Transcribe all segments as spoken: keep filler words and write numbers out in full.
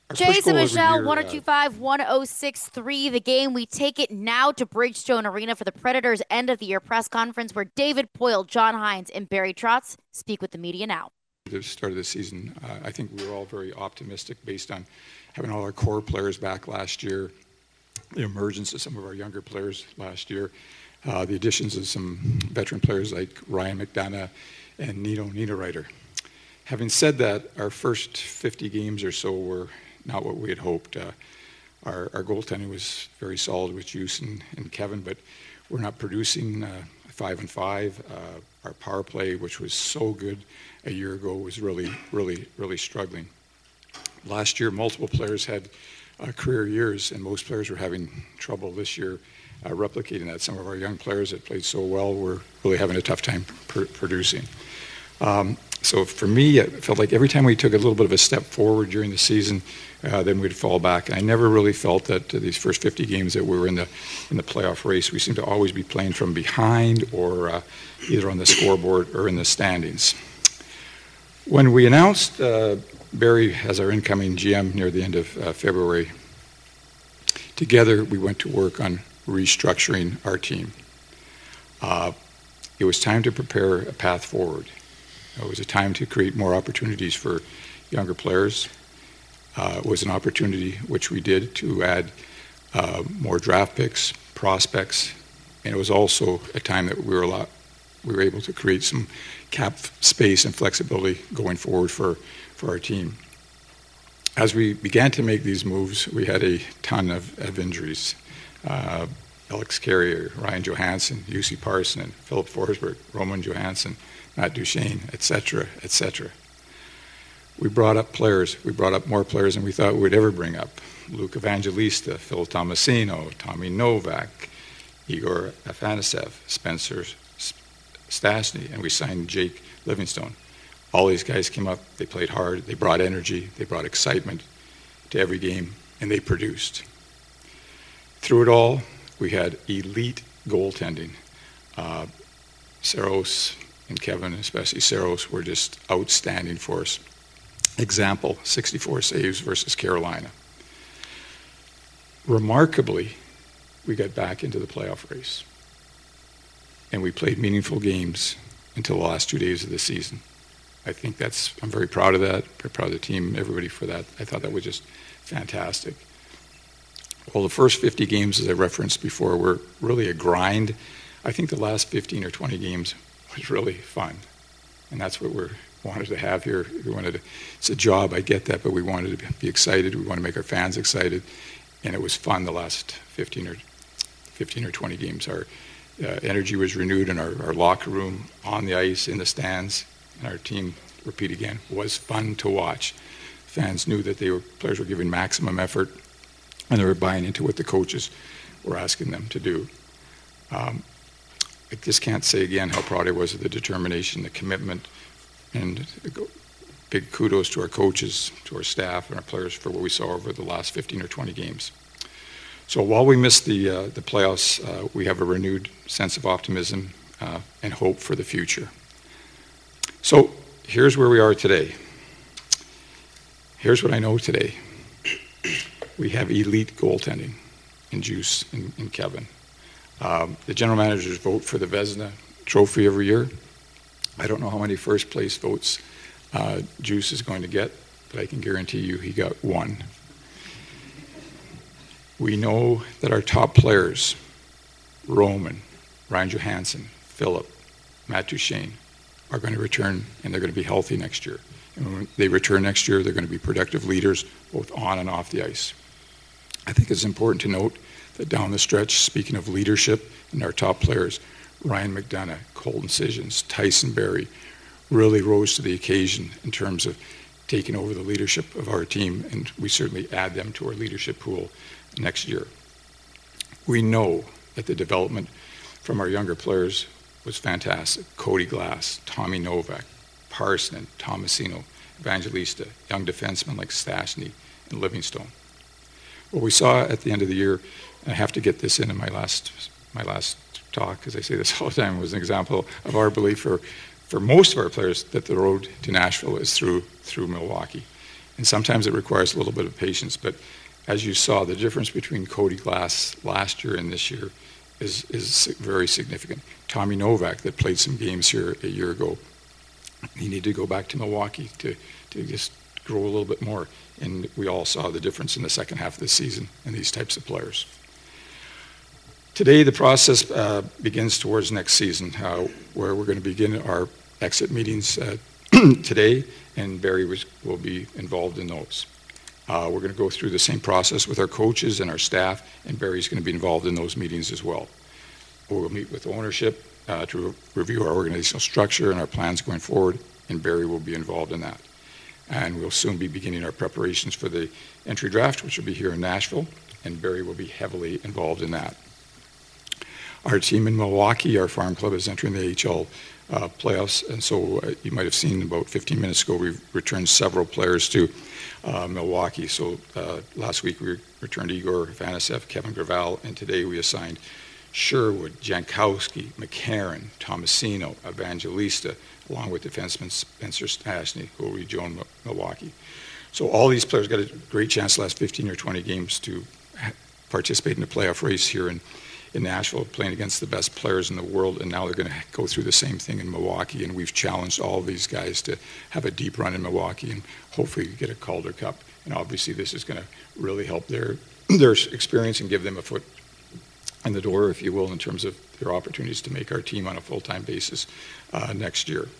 Our first Chase and goal every Michelle, year, uh, ten twenty-five, one oh six three. The game. We take it now to Bridgestone Arena for the Predators' end of the year press conference where David Poile, John Hynes, and Barry Trotz speak with the media now. the start of the season, uh, I think we were all very optimistic based on having all our core players back last year, the emergence of some of our younger players last year, uh, the additions of some veteran players like Ryan McDonough and Nino Niederreiter. Having said that, our first fifty games or so were not what we had hoped. Uh, our, our goaltending was very solid with Juice and, and Kevin, but we're not producing uh, five and five. Uh, our power play, which was so good a year ago, was really, really, really struggling. Last year, multiple players had uh, career years, and most players were having trouble this year uh, replicating that. Some of our young players that played so well were really having a tough time pr- producing. Um, so for me, it felt like every time we took a little bit of a step forward during the season, uh, then we'd fall back. I never really felt that uh, these first fifty games that we were in the in the playoff race, we seemed to always be playing from behind or uh, either on the scoreboard or in the standings. When we announced uh, Barry as our incoming G M near the end of uh, February, together we went to work on restructuring our team. Uh, it was time to prepare a path forward. It was a time to create more opportunities for younger players. Uh, it was an opportunity which we did to add uh, more draft picks, prospects, and it was also a time that we were a lot, we were able to create some cap space and flexibility going forward for, for our team. As we began to make these moves, we had a ton of, of injuries. Uh, Alex Carrier, Ryan Johansson, U C Parson, Philip Forsberg, Roman Johansson, Matt Duchene, et cetera, et cetera. We brought up players. We brought up more players than we thought we'd ever bring up. Luke Evangelista, Phil Tomasino, Tommy Novak, Igor Afanasev, Spencer Stastny, and we signed Jake Livingstone. All these guys came up, they played hard, they brought energy, they brought excitement to every game, and they produced. Through it all, we had elite goaltending. Uh, Saros and Kevin, especially Saros, were just outstanding for us. Example, sixty-four saves versus Carolina. Remarkably, we got back into the playoff race. And we played meaningful games until the last two days of the season. I think that's, I'm very proud of that, very proud of the team, everybody for that. I thought that was just fantastic. Well, the first fifty games, as I referenced before, were really a grind. I think the last fifteen or twenty games was really fun. And that's what we wanted to have here. We wanted to, it's a job, I get that, but we wanted to be excited. We wanted to make our fans excited. And it was fun the last fifteen or twenty games. Our uh, energy was renewed in our, our locker room, on the ice, in the stands. And our team, repeat again, was fun to watch. Fans knew that they were, players were giving maximum effort, and they were buying into what the coaches were asking them to do. Um, I just can't say again how proud I was of the determination, the commitment, and big kudos to our coaches, to our staff, and our players for what we saw over the last fifteen or twenty games. So while we missed the, uh, the playoffs, uh, we have a renewed sense of optimism uh, and hope for the future. So here's where we are today. Here's what I know today. We have elite goaltending in Juice and, and Kevin. Um, the general managers vote for the Vezina trophy every year. I don't know how many first place votes uh, Juice is going to get, but I can guarantee you he got one. We know that our top players, Roman, Ryan Johansson, Philip, Matt Duchene, are going to return, and they're going to be healthy next year. And when they return next year, they're going to be productive leaders, both on and off the ice. I think it's important to note that down the stretch, speaking of leadership and our top players, Ryan McDonough, Colton Sissons, Tyson Barrie, really rose to the occasion in terms of taking over the leadership of our team, and we certainly add them to our leadership pool next year. We know that the development from our younger players was fantastic. Cody Glass, Tommy Novak, Parson, Tomasino, Evangelista, young defensemen like Stastny and Livingstone. What we saw at the end of the year, and I have to get this in in my last my last talk, because I say this all the time, was an example of our belief for, for most of our players that the road to Nashville is through through Milwaukee. And sometimes it requires a little bit of patience, but as you saw, the difference between Cody Glass last year and this year is, is very significant. Tommy Novak, that played some games here a year ago, he needed to go back to Milwaukee to, to just grow a little bit more. And we all saw the difference in the second half of the season in these types of players. Today, the process uh, begins towards next season, uh, where we're going to begin our exit meetings uh, today, and Barry was, will be involved in those. Uh, we're going to go through the same process with our coaches and our staff, and Barry's going to be involved in those meetings as well. We'll meet with ownership uh, to re- review our organizational structure and our plans going forward, and Barry will be involved in that. And we'll soon be beginning our preparations for the entry draft, which will be here in Nashville, and Barry will be heavily involved in that. Our team in Milwaukee, our farm club, is entering the A H L uh, playoffs, and so uh, you might have seen about fifteen minutes ago, we've returned several players to uh, Milwaukee. So uh, last week we returned Igor Vanasev, Kevin Gravel, and today we assigned Sherwood, Jankowski, McCarron, Tomasino, Evangelista, along with defenseman Spencer Stastny, who will rejoin Milwaukee. So all these players got a great chance the last fifteen or twenty games to participate in the playoff race here in, in Nashville, playing against the best players in the world, and now they're going to go through the same thing in Milwaukee, and we've challenged all of these guys to have a deep run in Milwaukee and hopefully get a Calder Cup. And obviously this is going to really help their, their experience and give them a foot in the door, if you will, in terms of their opportunities to make our team on a full-time basis uh, next year.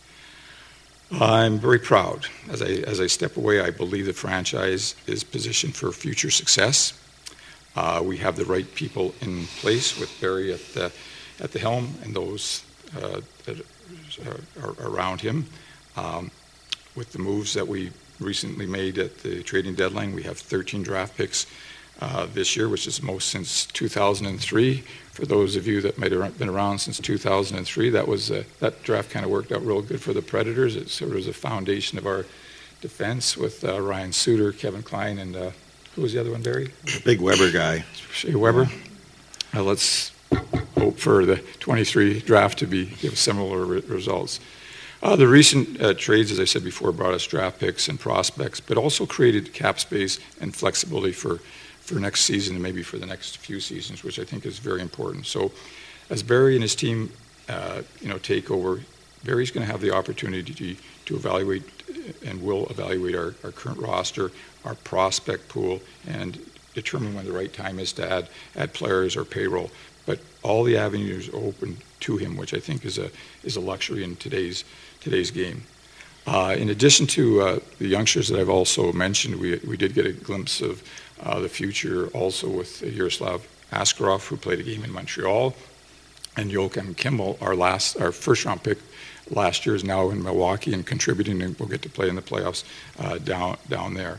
I'm very proud. As I, as I step away, I believe the franchise is positioned for future success. Uh, we have the right people in place with Barry at the, at the helm and those uh, that are, are around him. Um, with the moves that we recently made at the trading deadline, we have thirteen draft picks Uh, this year, which is most since two thousand three. For those of you that might have been around since two thousand three, that was uh, that draft kind of worked out real good for the Predators. It sort of was a foundation of our defense with uh, Ryan Suter, Kevin Klein, and uh, who was the other one, Barry? The big Weber guy. Shea Weber. Uh, let's hope for the twenty-three draft to be give similar re- results. Uh, the recent uh, trades, as I said before, brought us draft picks and prospects, but also created cap space and flexibility for for next season and maybe for the next few seasons, which I think is very important. So as Barry and his team uh, you know, take over, Barry's going to have the opportunity to, to evaluate and will evaluate our, our current roster, our prospect pool, and determine when the right time is to add, add players or payroll. But all the avenues are open to him, which I think is a, is a luxury in today's, today's game. Uh, in addition to uh, the youngsters that I've also mentioned, we, we did get a glimpse of Uh, the future also with Yaroslav Askarov, who played a game in Montreal, and Joachim Kimmel, our last, our first round pick last year, is now in Milwaukee and contributing, and will get to play in the playoffs uh, down down there.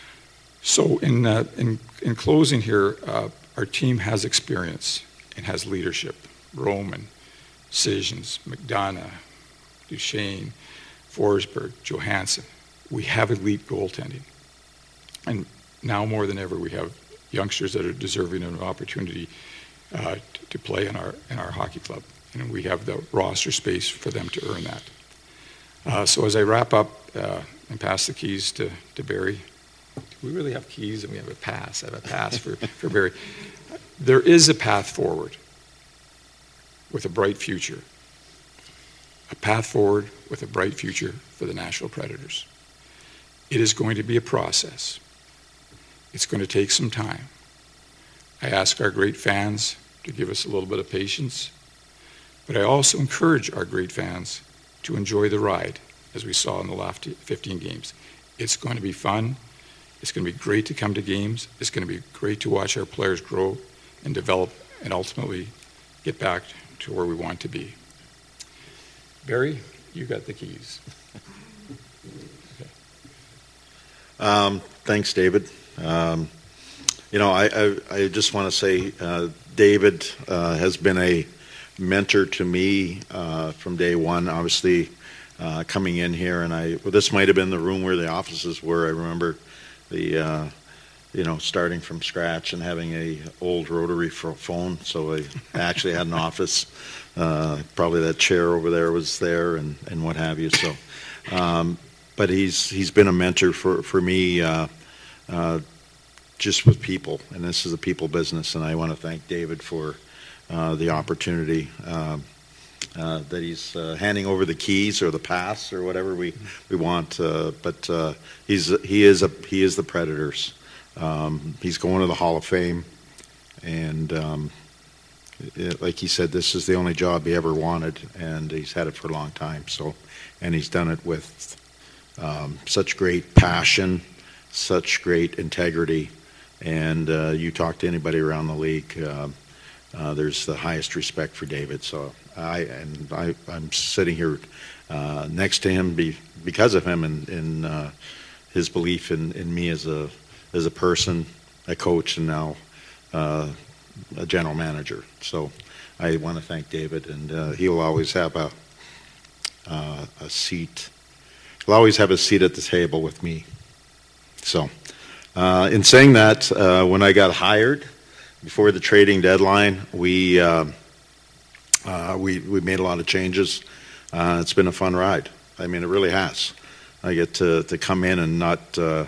So in uh, in in closing here, uh, our team has experience and has leadership. Roman, Sissons, McDonough, Duchesne, Forsberg, Johansson. We have elite goaltending, and now more than ever, we have youngsters that are deserving of an opportunity uh, t- to play in our in our hockey club, and we have the roster space for them to earn that. Uh, so as I wrap up uh, and pass the keys to, to Barry, we really have keys and we have a pass. I have a pass for, for Barry. There is a path forward with a bright future. A path forward with a bright future for the Nashville Predators. It is going to be a process. It's going to take some time. I ask our great fans to give us a little bit of patience, but I also encourage our great fans to enjoy the ride, as we saw in the last fifteen games. It's going to be fun. It's going to be great to come to games. It's going to be great to watch our players grow and develop and ultimately get back to where we want to be. Barry, you got the keys. Okay. Um, thanks, David. Um, you know, I, I, I just want to say uh, David uh, has been a mentor to me uh, from day one, obviously uh, coming in here. And I, well, this might have been the room where the offices were. I remember the, uh, you know, starting from scratch and having a old rotary phone. So I actually had an office. Uh, probably that chair over there was there and, and what have you. So, um, but he's he's been a mentor for for me, uh, uh, just with people, and this is a people business, and I want to thank David for uh, the opportunity uh, uh, that he's uh, handing over the keys or the pass or whatever we we want. Uh, but uh, he's he is a he is the Predators. Um, he's going to the Hall of Fame, and um, it, like he said, this is the only job he ever wanted, and he's had it for a long time. So, and he's done it with um, such great passion, such great integrity, and uh, you talk to anybody around the league, uh, uh, there's the highest respect for David. So I and I, I'm sitting here uh, next to him be, because of him and, and uh, his belief in, in me as a as a person, a coach, and now uh, a general manager. So I want to thank David, and uh, he'll always have a uh, a seat. He'll always have a seat at the table with me. So uh, in saying that, uh, when I got hired before the trading deadline, we uh, uh, we we made a lot of changes. Uh, it's been a fun ride. I mean, it really has. I get to to come in and not. Uh,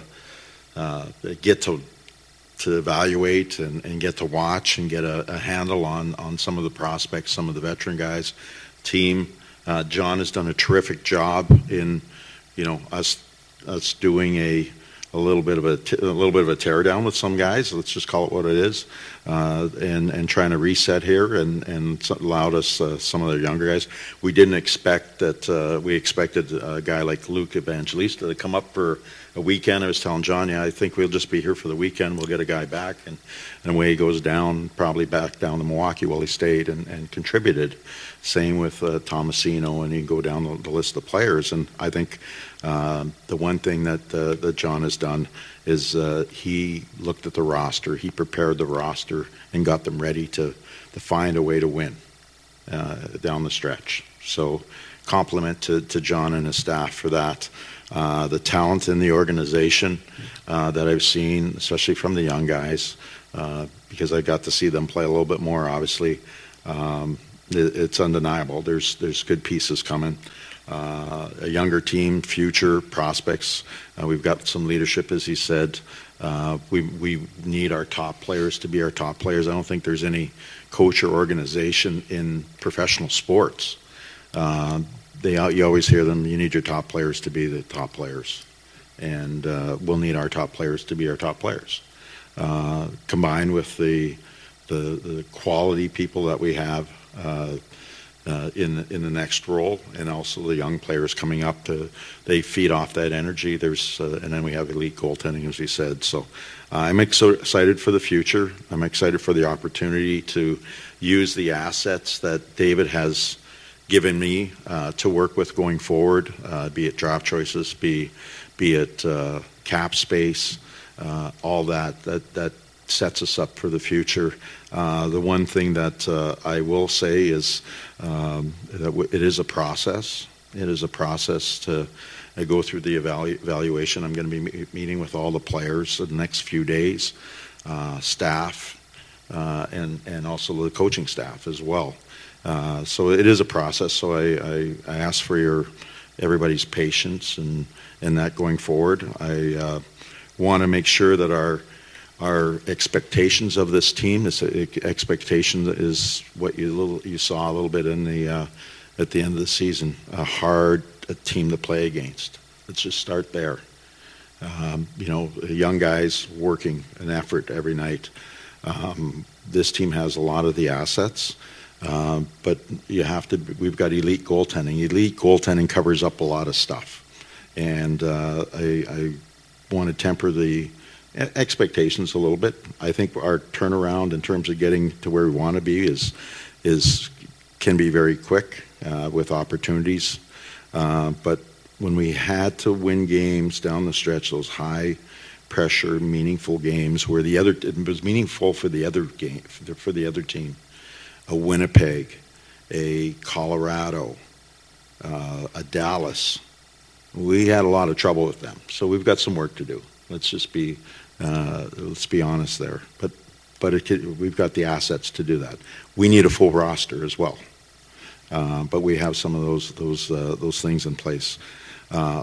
Uh, get to to evaluate and, and get to watch and get a, a handle on, on some of the prospects, some of the veteran guys, team. Uh, John has done a terrific job in, you know, us us doing a a little bit of a, t- a little bit of a tear down with some guys. Let's just call it what it is, uh, and and trying to reset here and and allowed us uh, some of the younger guys. We didn't expect that. Uh, we expected a guy like Luke Evangelista to come up for a weekend. I was telling John, yeah, I think we'll just be here for the weekend. We'll get a guy back, and, and away he goes down, probably back down to Milwaukee. Well, he stayed and, and contributed. Same with uh, Tomasino, and you can go down the, the list of players. And I think uh, the one thing that uh, that John has done is uh, he looked at the roster, he prepared the roster, and got them ready to, to find a way to win uh, down the stretch. So compliment to, to John and his staff for that. Uh, the talent in the organization uh, that I've seen, especially from the young guys, uh, because I got to see them play a little bit more, obviously, um, it, it's undeniable. There's there's good pieces coming. Uh, a younger team, future prospects. Uh, we've got some leadership, as he said. Uh, we we need our top players to be our top players. I don't think there's any coach or organization in professional sports. Uh, They, you always hear them, you need your top players to be the top players. And uh, we'll need our top players to be our top players. Uh, combined with the, the the quality people that we have uh, uh, in, in the next role, and also the young players coming up, to they feed off that energy. There's uh, And then we have elite goaltending, as we said. So uh, I'm ex- excited for the future. I'm excited for the opportunity to use the assets that David has given me uh, to work with going forward, uh, be it draft choices, be be it uh, cap space, uh, all that, that that sets us up for the future. Uh, the one thing that uh, I will say is um, that w- it is a process. It is a process to uh, go through the evalu- evaluation. I'm going to be me- meeting with all the players in the next few days, uh, staff, uh, and and also the coaching staff as well. Uh, so it is a process. So I, I, I ask for your everybody's patience and and that going forward. I uh, want to make sure that our our expectations of this team, this expectation is what you little, you saw a little bit in the uh, at the end of the season. A hard a team to play against. Let's just start there. Um, you know, young guys working an effort every night. Um, this team has a lot of the assets. Uh, but you have to. We've got elite goaltending. Elite goaltending covers up a lot of stuff, and uh, I, I want to temper the expectations a little bit. I think our turnaround in terms of getting to where we want to be is is can be very quick uh, with opportunities. Uh, but when we had to win games down the stretch, those high pressure, meaningful games where the other it was meaningful for the other game for the other team. A Winnipeg, a Colorado, uh, a Dallas. We had a lot of trouble with them, so we've got some work to do. Let's just be, uh, let's be honest there. But, but it could, we've got the assets to do that. We need a full roster as well, uh, but we have some of those those uh, those things in place. Uh,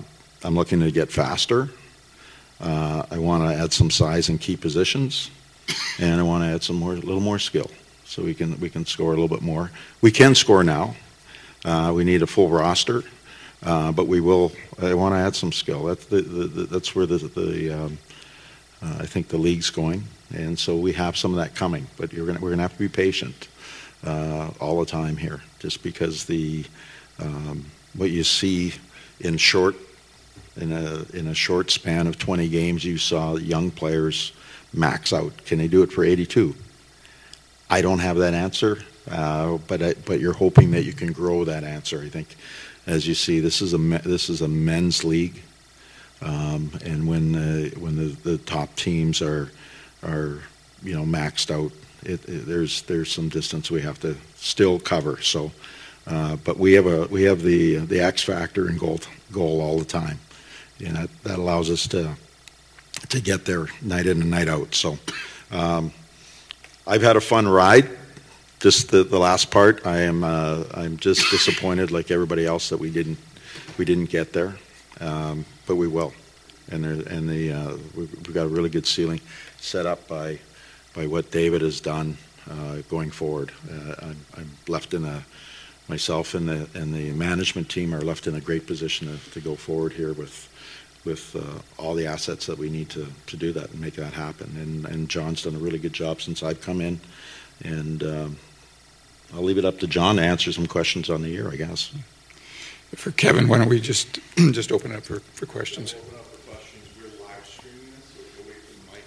I'm looking to get faster. Uh, I want to add some size in key positions, and I want to add some more, a little more skill, so we can we can score a little bit more. We can score now. Uh, we need a full roster, uh, but we will. I want to add some skill. That's the, the, the that's where the the um, uh, I think the league's going, and so we have some of that coming. But you're gonna we're gonna have to be patient uh, all the time here, just because the um, what you see in short. In a in a short span of twenty games, you saw young players max out. Can they do it for eighty-two? I don't have that answer, uh, but I, but you're hoping that you can grow that answer. I think, as you see, this is a this is a men's league, um, and when uh, when the, the top teams are are you know maxed out, it, it, there's there's some distance we have to still cover. So, uh, but we have a we have the the X factor in goal goal all the time. You know, that, that allows us to to get there night in and night out. So um, I've had a fun ride. Just the, the last part, I am uh, I'm just disappointed, like everybody else, that we didn't we didn't get there, um, but we will. And there, and the uh, we've, we've got a really good ceiling set up by by what David has done uh, going forward. Uh, I'm, I'm left in a myself and the and the management team are left in a great position to, to go forward here with. with uh, all the assets that we need to, to do that and make that happen. And, and John's done a really good job since I've come in. And um, I'll leave it up to John to answer some questions on the year, I guess. For Kevin, why don't we just just open it up for, for questions? Open up for questions. We're live streaming this, so away from the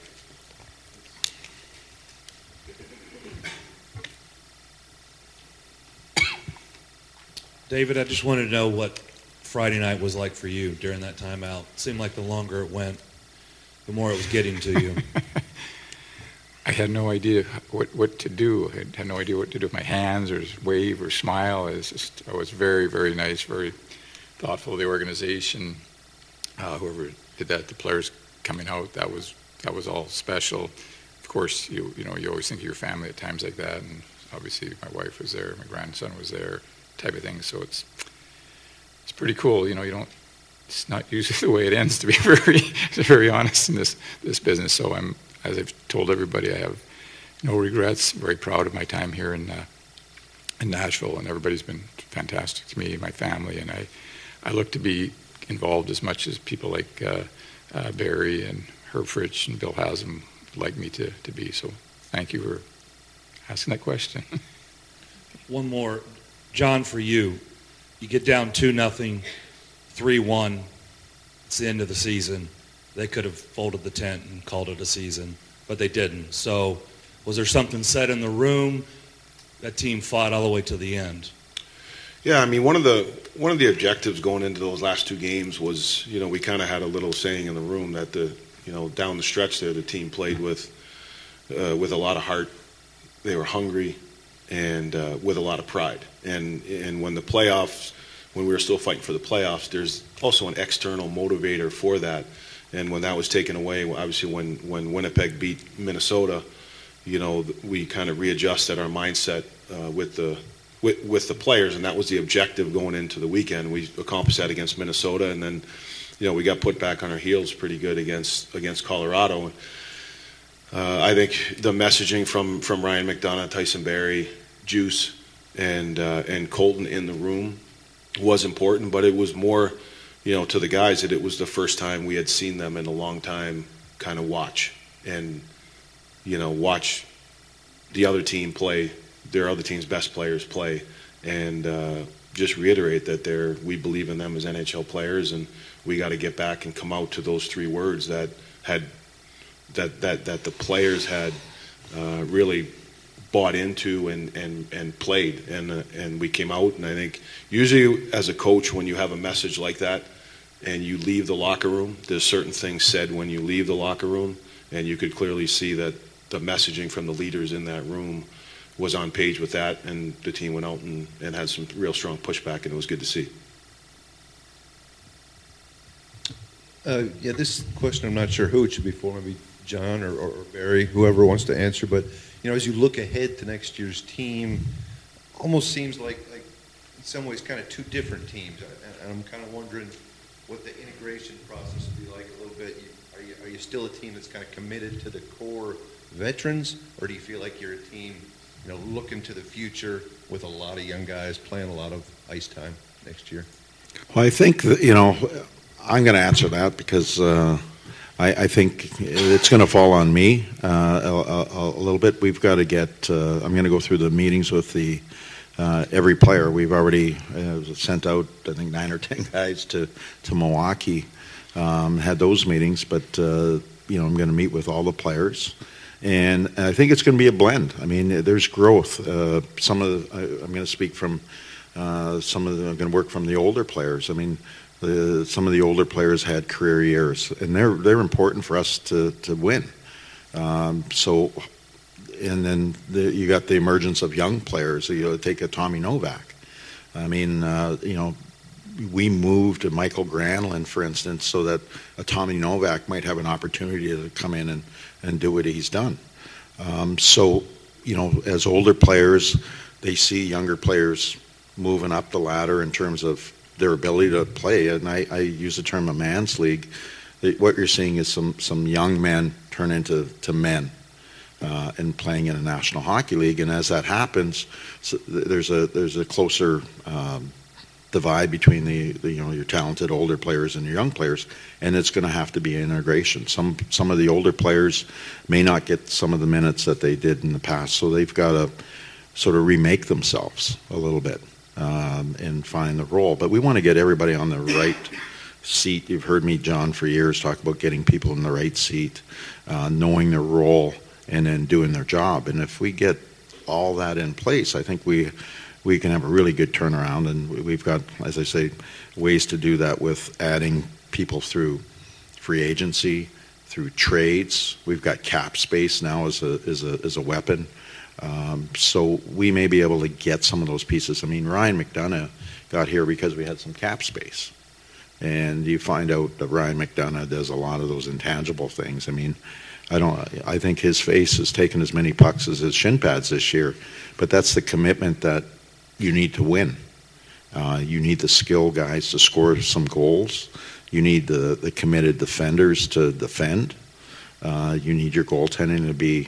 mic. David, I just wanted to know what Friday night was like for you during that timeout. It seemed like the longer it went, the more it was getting to you. I had no idea what, what to do. I had no idea what to do with my hands or just wave or smile. It was just, I was very, very nice, very thoughtful of the organization. Uh, whoever did that, the players coming out, that was that was all special. Of course, you you know, you always think of your family at times like that, and obviously my wife was there, my grandson was there, type of thing. So it's It's pretty cool, you know. You don't. It's not usually the way it ends, to be very, very honest in this this business. So I'm, as I've told everybody, I have no regrets. Very proud of my time here in uh, in Nashville, and everybody's been fantastic to me, my family, and I, I look to be involved as much as people like uh, uh, Barry and Herb Fritsch and Bill Haslam like me to to be. So thank you for asking that question. One more, John, for you. You get down two nothing, three one. It's the end of the season. They could have folded the tent and called it a season, but they didn't. So was there something said in the room? That team fought all the way to the end. Yeah, I mean, one of the one of the objectives going into those last two games was, you know, we kind of had a little saying in the room that the, you know, down the stretch there, the team played with uh, with a lot of heart. They were hungry and uh, with a lot of pride. And and when the playoffs, when we were still fighting for the playoffs, there's also an external motivator for that. And when that was taken away, obviously when, when Winnipeg beat Minnesota, you know, we kind of readjusted our mindset uh, with the with, with the players, and that was the objective going into the weekend. We accomplished that against Minnesota, and then, you know, we got put back on our heels pretty good against against Colorado. Uh, I think the messaging from, from Ryan McDonough, Tyson Barrie, Juice, and uh, and Colton in the room was important, but it was more, you know, to the guys that it was the first time we had seen them in a long time kind of watch and, you know, watch the other team play, their other team's best players play, and uh, just reiterate that they're, we believe in them as N H L players, and we got to get back and come out to those three words that had that that that the players had uh, really bought into and, and, and played, and uh, and we came out, and I think usually as a coach, when you have a message like that and you leave the locker room, there's certain things said when you leave the locker room, and you could clearly see that the messaging from the leaders in that room was on page with that, and the team went out and, and had some real strong pushback, and it was good to see. Uh, yeah, this question, I'm not sure who it should be for, maybe John or, or Barry, whoever wants to answer, but you know, as you look ahead to next year's team, almost seems like, like in some ways kind of two different teams. And I'm kind of wondering what the integration process will be like a little bit. You, are, you, are you still a team that's kind of committed to the core veterans, or do you feel like you're a team, you know, looking to the future with a lot of young guys playing a lot of ice time next year? Well, I think that, you know, I'm going to answer that because uh, I, I think it's going to fall on me uh, a, a, a little bit. We've got to get, uh, I'm going to go through the meetings with the uh, every player. We've already uh, sent out, I think, nine or ten guys to, to Milwaukee, um, had those meetings, but, uh, you know, I'm going to meet with all the players. And I think it's going to be a blend. I mean, there's growth. Uh, some of the, I, I'm going to speak from uh, some of the, I'm going to work from the older players. I mean, the, some of the older players had career years, and they're they're important for us to to win. Um, so, and then the, you got the emergence of young players. You know, take a Tommy Novak. I mean, uh, you know, we moved to Michael Granlund, for instance, so that a Tommy Novak might have an opportunity to come in and, and do what he's done. Um, so, you know, as older players, they see younger players moving up the ladder in terms of their ability to play. And I, I use the term a man's league. What you're seeing is some, some young men turn into to men uh, and playing in a National Hockey League. And as that happens, so there's a there's a closer um, divide between the, the you know your talented older players and your young players, and it's going to have to be an integration. Some some of the older players may not get some of the minutes that they did in the past, so they've got to sort of remake themselves a little bit um, and find the role. But we want to get everybody on the right seat. You've heard me, John, for years talk about getting people in the right seat, uh, knowing their role, and then doing their job. And if we get all that in place, I think we we can have a really good turnaround, and we've got, as I say, ways to do that with adding people through free agency, through trades. We've got cap space now as a as a as a weapon, um, so we may be able to get some of those pieces. I mean, Ryan McDonough got here because we had some cap space, and you find out that Ryan McDonough does a lot of those intangible things. I mean, I don't. I think his face has taken as many pucks as his shin pads this year, but that's the commitment that you need to win. Uh, you need the skill guys to score some goals. You need the, the committed defenders to defend. Uh, you need your goaltending to be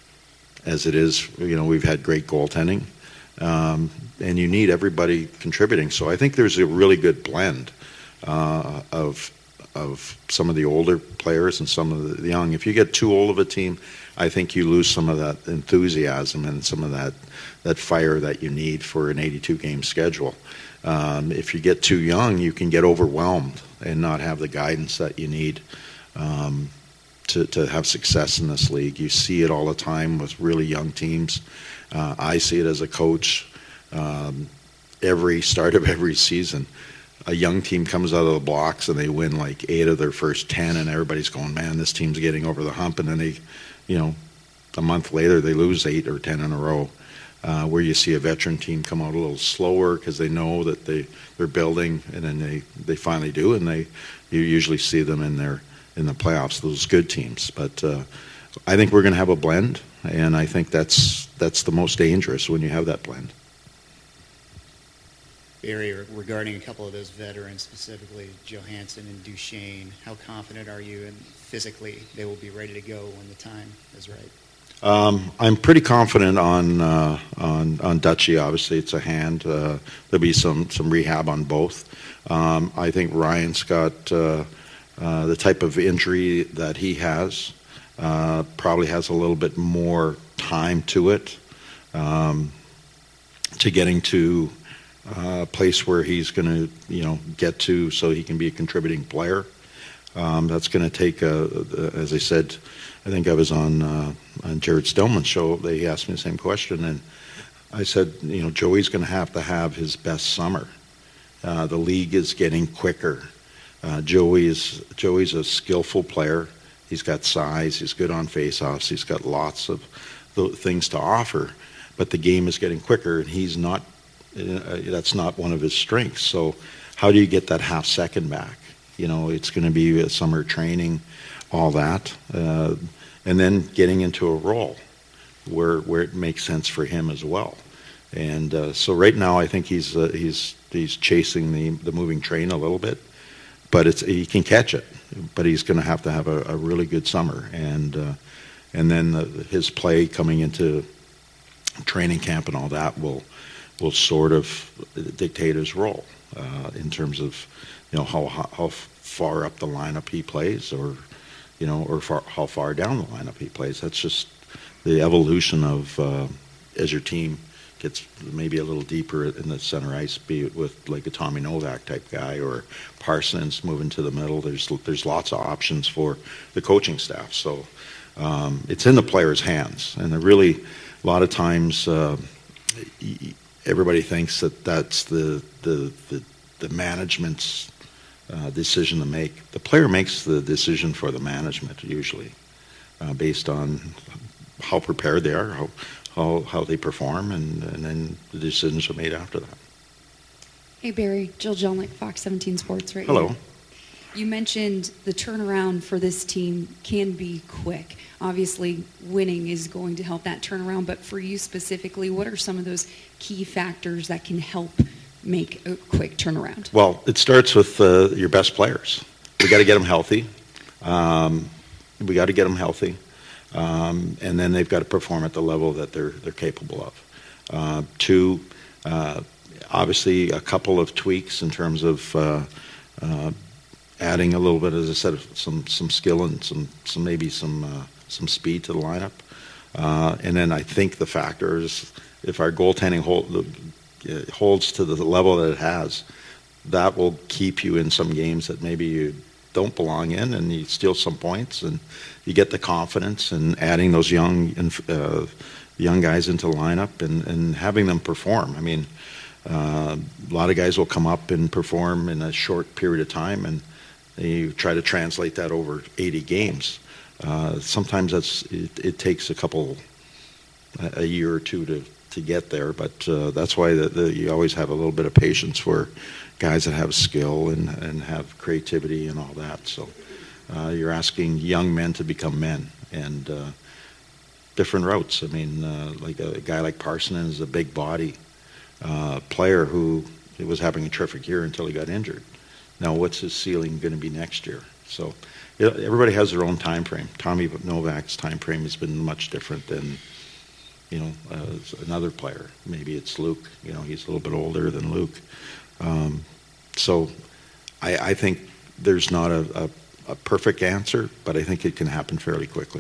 as it is. You know, we've had great goaltending. Um, and you need everybody contributing. So I think there's a really good blend uh, of of some of the older players and some of the young. If you get too old of a team, I think you lose some of that enthusiasm and some of that, that fire that you need for an eighty-two game schedule. Um, if you get too young, you can get overwhelmed and not have the guidance that you need um, to, to have success in this league. You see it all the time with really young teams. Uh, I see it as a coach um, every start of every season. A young team comes out of the blocks and they win like eight of their first ten, and everybody's going, man, this team's getting over the hump. And then they, you know, a month later they lose eight or ten in a row. Uh, where you see a veteran team come out a little slower because they know that they they're building, and then they, they finally do, and they you usually see them in their in the playoffs. Those good teams, but uh, I think we're going to have a blend, and I think that's that's the most dangerous when you have that blend. Barry, regarding a couple of those veterans, specifically Johansson and Duchesne, how confident are you in physically they will be ready to go when the time is right? Um, I'm pretty confident on uh, on on Dutchy. Obviously, it's a hand. Uh, there'll be some some rehab on both. Um, I think Ryan's got uh, uh, the type of injury that he has. Uh, probably has a little bit more time to it, um, to getting to a place where he's going to, you know, get to so he can be a contributing player. Um, that's going to take, a, a, as I said, I think I was on, uh, on Jared Stillman's show. They asked me the same question, and I said, you know, Joey's going to have to have his best summer. Uh, the league is getting quicker. Uh, Joey is Joey's a skillful player. He's got size. He's good on faceoffs. He's got lots of things to offer, but the game is getting quicker, and he's not. Uh, that's not one of his strengths. So, how do you get that half second back? You know, it's going to be a summer training, all that, uh, and then getting into a role where where it makes sense for him as well. And uh, so, right now, I think he's uh, he's he's chasing the the moving train a little bit. but it's he can catch it. But he's going to have to have a, a really good summer, and uh, and then the, his play coming into training camp and all that will will sort of dictate his role uh, in terms of, you know, how how far up the lineup he plays, or you know, or far, how far down the lineup he plays. That's just the evolution of uh, as your team gets maybe a little deeper in the center ice, be it with like a Tommy Novak type guy or Parsons moving to the middle. There's there's lots of options for the coaching staff. So um, it's in the players' hands, and they're really a lot of times uh, everybody thinks that that's the the the, the management's uh, decision to make. The player makes the decision for the management usually, uh, based on how prepared they are, how how, how they perform, and, and then the decisions are made after that. Hey Barry, Jill Jelnick, Fox seventeen Sports right Hello. here. You mentioned the turnaround for this team can be quick. Obviously, winning is going to help that turnaround, but for you specifically, what are some of those key factors that can help make a quick turnaround? Well, it starts with uh, your best players. We got to get them healthy. Um, we got to get them healthy. Um, and then they've got to perform at the level that they're they're capable of. Uh, two, uh, obviously, a couple of tweaks in terms of uh, uh, adding a little bit, as I said, some some skill and some some maybe some uh, some speed to the lineup. Uh, and then I think the factor is if our goaltending hold, uh, holds to the level that it has, that will keep you in some games that maybe you don't belong in, and you steal some points, and you get the confidence, and adding those young uh, young guys into the lineup and, and having them perform. I mean, uh, a lot of guys will come up and perform in a short period of time, and you try to translate that over eighty games. Uh, sometimes that's it, it takes a couple, a year or two to, to get there, but uh, that's why the, the, you always have a little bit of patience for guys that have skill and, and have creativity and all that. So uh, you're asking young men to become men, and uh, different routes. I mean, uh, like a, a guy like Parsons is a big body uh, player who was having a terrific year until he got injured. Now, what's his ceiling going to be next year? So you know, everybody has their own time frame. Tommy Novak's time frame has been much different than, you know, uh, another player. Maybe it's Luke. You know, he's a little bit older than Luke. Um, so I, I think there's not a, a, a perfect answer, but I think it can happen fairly quickly.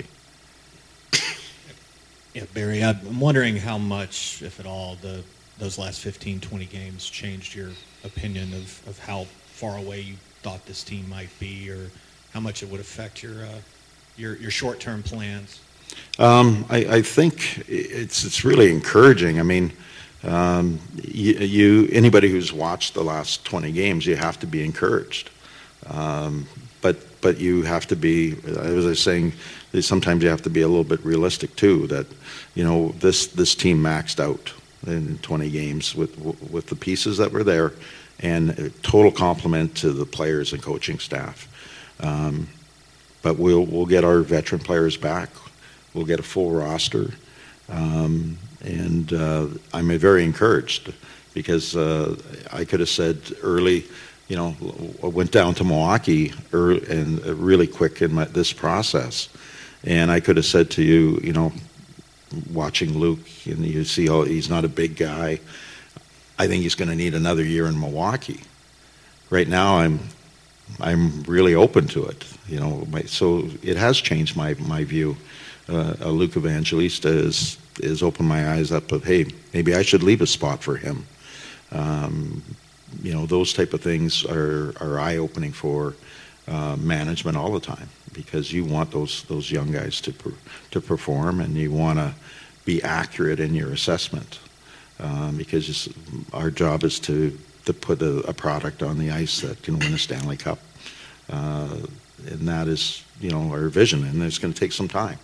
Yeah, Barry, I'm wondering how much, if at all, the those last fifteen, twenty games changed your opinion of, of how far away you thought this team might be, or how much it would affect your uh, your, your short-term plans. Um, I, I think it's it's really encouraging. I mean, um, you, you anybody who's watched the last twenty games, you have to be encouraged. Um, but but you have to be, as I was saying, sometimes you have to be a little bit realistic too. That you know this this team maxed out in twenty games with with the pieces that were there, and a total compliment to the players and coaching staff. Um, but we'll we'll get our veteran players back. We'll get a full roster, um, and uh, I'm very encouraged because uh, I could have said early, you know, I went down to Milwaukee early and really quick in my, this process, and I could have said to you, you know, watching Luke, and you see how he's not a big guy. I think he's going to need another year in Milwaukee. Right now, I'm I'm really open to it. You know, my, so it has changed my my view. Uh, uh, Luke Evangelista is is opened my eyes up of, hey, maybe I should leave a spot for him. Um, you know, those type of things are are eye opening for uh, management all the time, because you want those those young guys to per, to perform, and you want to be accurate in your assessment, um, because it's, our job is to to put a, a product on the ice that can win a Stanley Cup, uh, and that is, you know, our vision, and it's going to take some time.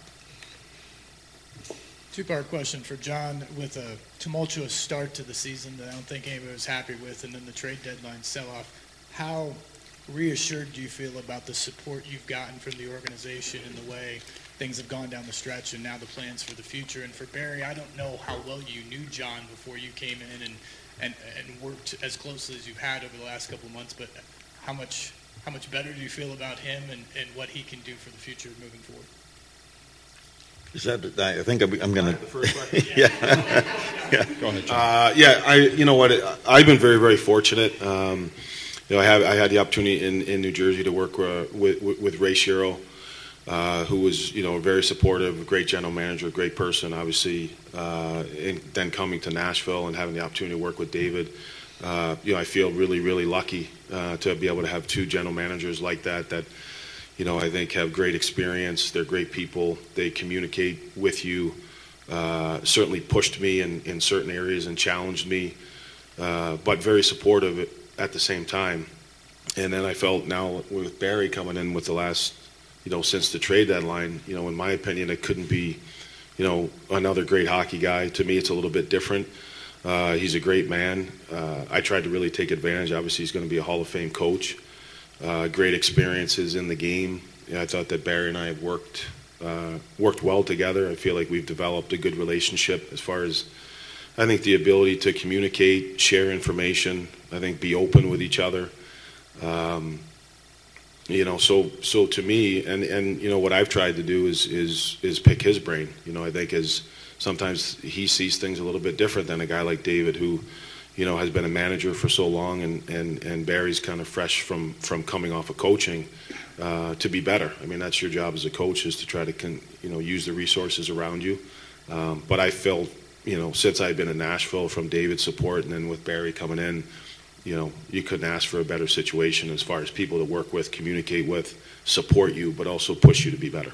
Two-part question for John. With a tumultuous start to the season that I don't think anybody was happy with, and then the trade deadline sell-off, how reassured do you feel about the support you've gotten from the organization and the way things have gone down the stretch, and now the plans for the future? And for Barry, I don't know how well you knew John before you came in and, and, and worked as closely as you've had over the last couple of months, but how much how much better do you feel about him and, and what he can do for the future moving forward? Is that, I think I'm, I'm going to. The first question? Yeah. yeah. Go ahead, John. Uh, yeah, I. You know what? I've been very, very fortunate. Um, you know, I have. I had the opportunity in, in New Jersey to work uh, with, with with Ray Shero, uh, who was, you know, very supportive, great general manager, great person. Obviously, uh, and then coming to Nashville and having the opportunity to work with David. Uh, you know, I feel really, really lucky uh, to be able to have two general managers like that. That. You know, I think have great experience. They're great people. They communicate with you. Uh, certainly pushed me in, in certain areas and challenged me, uh, but very supportive at the same time. And then I felt now with Barry coming in with the last, you know, since the trade deadline, you know, in my opinion, it couldn't be, you know, another great hockey guy. To me, it's a little bit different. Uh, he's a great man. Uh, I tried to really take advantage. Obviously, he's going to be a Hall of Fame coach. Uh, great experiences in the game. Yeah, I thought that Barry and I have worked uh, worked well together. I feel like we've developed a good relationship as far as, I think, the ability to communicate, share information, I think be open with each other. Um, you know, so so to me, and, and you know, what I've tried to do is is is pick his brain. You know, I think as sometimes he sees things a little bit different than a guy like David who, you know, has been a manager for so long, and, and, and Barry's kind of fresh from, from coming off of coaching uh, to be better. I mean, that's your job as a coach, is to try to, con, you know, use the resources around you. Um, but I felt, you know, since I've been in Nashville, from David's support and then with Barry coming in, you know, you couldn't ask for a better situation as far as people to work with, communicate with, support you, but also push you to be better.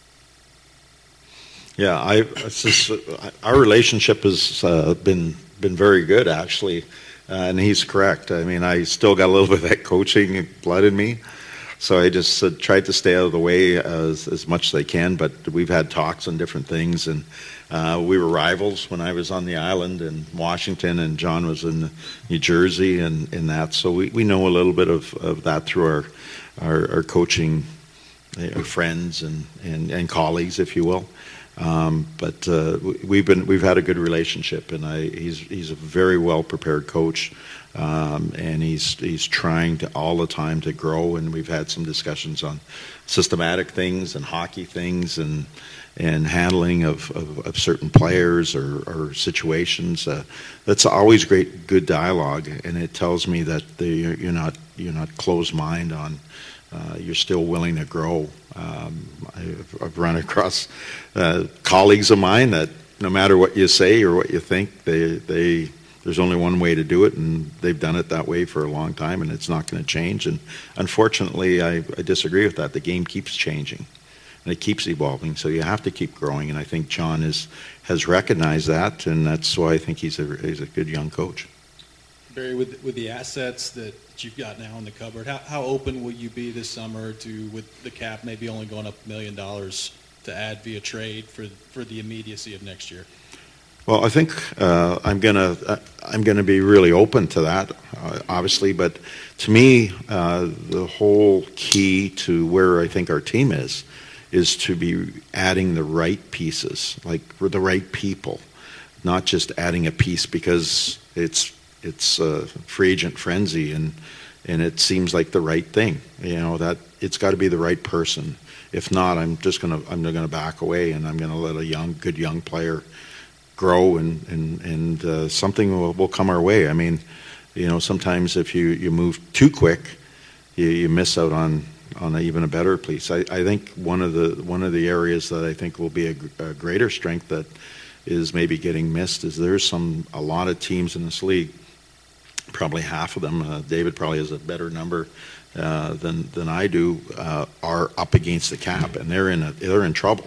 Yeah, I, it's just, our relationship has uh, been been very good, actually, uh, and he's correct. I mean, I still got a little bit of that coaching blood in me, so I just uh, tried to stay out of the way as as much as I can. But we've had talks on different things, and uh, we were rivals when I was on the island in Washington, and John was in New Jersey, and in that. So we, we know a little bit of, of that through our our, our coaching uh, friends and, and and colleagues, if you will. Um, but uh, we've been we've had a good relationship, and I, he's he's a very well prepared coach, um, and he's he's trying to all the time to grow. And we've had some discussions on systematic things and hockey things, and and handling of, of, of certain players or, or situations. Uh, that's always great, good dialogue, and it tells me that the, you're not you're not closed mind on. Uh, you're still willing to grow. Um, I've, I've run across uh, colleagues of mine that no matter what you say or what you think, they they there's only one way to do it, and they've done it that way for a long time, and it's not going to change. And unfortunately, I, I disagree with that. The game keeps changing, and it keeps evolving, so you have to keep growing. And I think John is has recognized that, and that's why I think he's a he's a good young coach. Barry, with with the assets that you've got now in the cupboard, how, how open will you be this summer to, with the cap maybe only going up a million dollars, to add via trade for for the immediacy of next year? Well, I think uh, I'm gonna uh, I'm gonna be really open to that, uh, obviously. But to me, uh, the whole key to where I think our team is is to be adding the right pieces, like the right people, not just adding a piece because it's. It's uh, free agent frenzy, and and it seems like the right thing. You know, that it's got to be the right person. If not, I'm just gonna I'm gonna back away, and I'm gonna let a young, good young player grow, and and and uh, something will, will come our way. I mean, you know, sometimes if you, you move too quick, you, you miss out on on a, even a better piece. I, I think one of the one of the areas that I think will be a, a greater strength that is maybe getting missed is there's some a lot of teams in this league. Probably half of them, uh, David probably has a better number uh, than than I do, uh, are up against the cap, and they're in a, they're in trouble.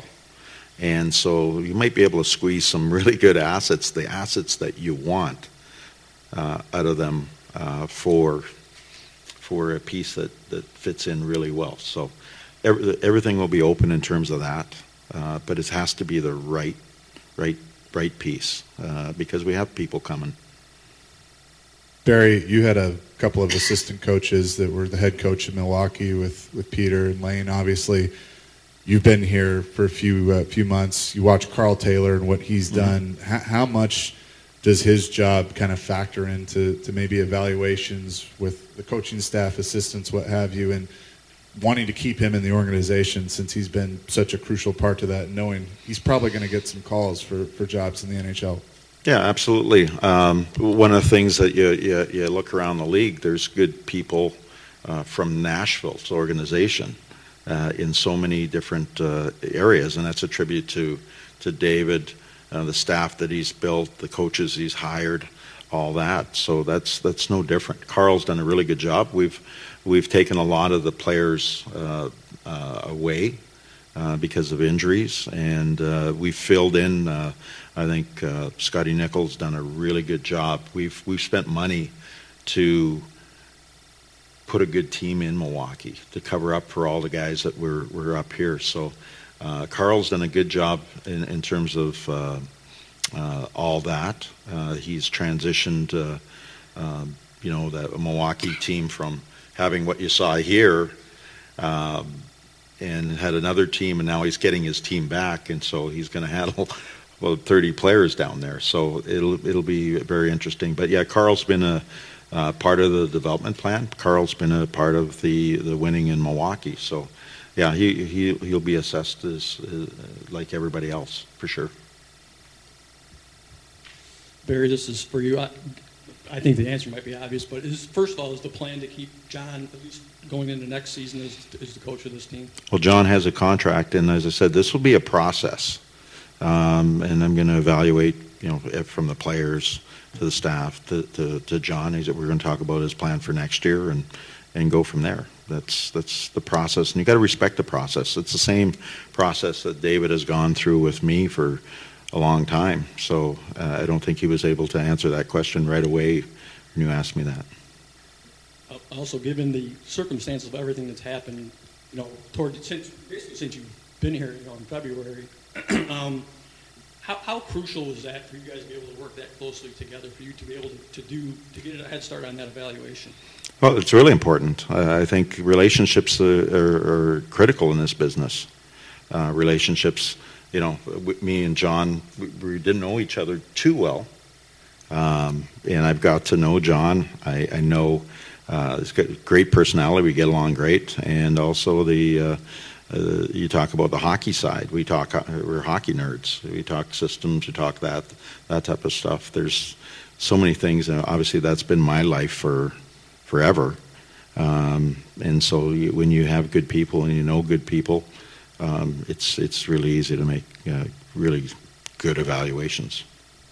And so you might be able to squeeze some really good assets, the assets that you want uh, out of them uh, for for a piece that, that fits in really well. So every, everything will be open in terms of that, uh, but it has to be the right right right piece uh, because we have people coming. Barry, you had a couple of assistant coaches that were the head coach in Milwaukee with, with Peter and Lane. Obviously, you've been here for a few uh, few months. You watch Carl Taylor and what he's done. Mm-hmm. How, how much does his job kind of factor into to maybe evaluations with the coaching staff, assistants, what have you, and wanting to keep him in the organization since he's been such a crucial part to that, knowing he's probably going to get some calls for, for jobs in the N H L? Yeah, absolutely. Um, one of the things that you, you, you look around the league, there's good people uh, from Nashville's organization uh, in so many different uh, areas, and that's a tribute to, to David, uh, the staff that he's built, the coaches he's hired, all that. So that's that's no different. Carl's done a really good job. We've we've taken a lot of the players uh, uh, away uh, because of injuries, and uh, we've filled in. Uh, I think uh, Scotty Nichols done a really good job. We've we've spent money to put a good team in Milwaukee to cover up for all the guys that were were up here. So uh, Carl's done a good job in, in terms of uh, uh, all that. Uh, he's transitioned, uh, um, you know, the Milwaukee team from having what you saw here. Um, and had another team, and now he's getting his team back, and so he's going to handle about thirty players down there. So it'll it'll be very interesting. But yeah, Carl's been a uh, part of the development plan. Carl's been a part of the, the winning in Milwaukee. So yeah, he he he'll be assessed as uh, like everybody else for sure. Barry, this is for you. I, I think the answer might be obvious, but is first of all, is the plan to keep John at least going into next season as, as the coach of this team? Well, John has a contract, and as I said, this will be a process, um, and I'm going to evaluate, you know, from the players to the staff to, to, to John. He's, we're going to talk about his plan for next year, and and go from there. That's that's the process, and you got to respect the process. It's the same process that David has gone through with me for a long time. So uh, I don't think he was able to answer that question right away when you asked me that. Also, given the circumstances of everything that's happened, you know, toward since basically since you've been here, you know, in February, um, how, how crucial is that for you guys to be able to work that closely together, for you to be able to, to do to get a head start on that evaluation? Well, it's really important. Uh, I think relationships uh, are, are critical in this business. Uh, relationships, you know, with me and John, we, we didn't know each other too well, um, and I've got to know John. I, I know. Uh, he's got a great personality. We get along great, and also the uh, uh, you talk about the hockey side. We talk. We're hockey nerds. We talk systems. We talk that that type of stuff. There's so many things, and obviously that's been my life for forever. Um, and so you, when you have good people and you know good people, um, it's it's really easy to make uh, really good evaluations.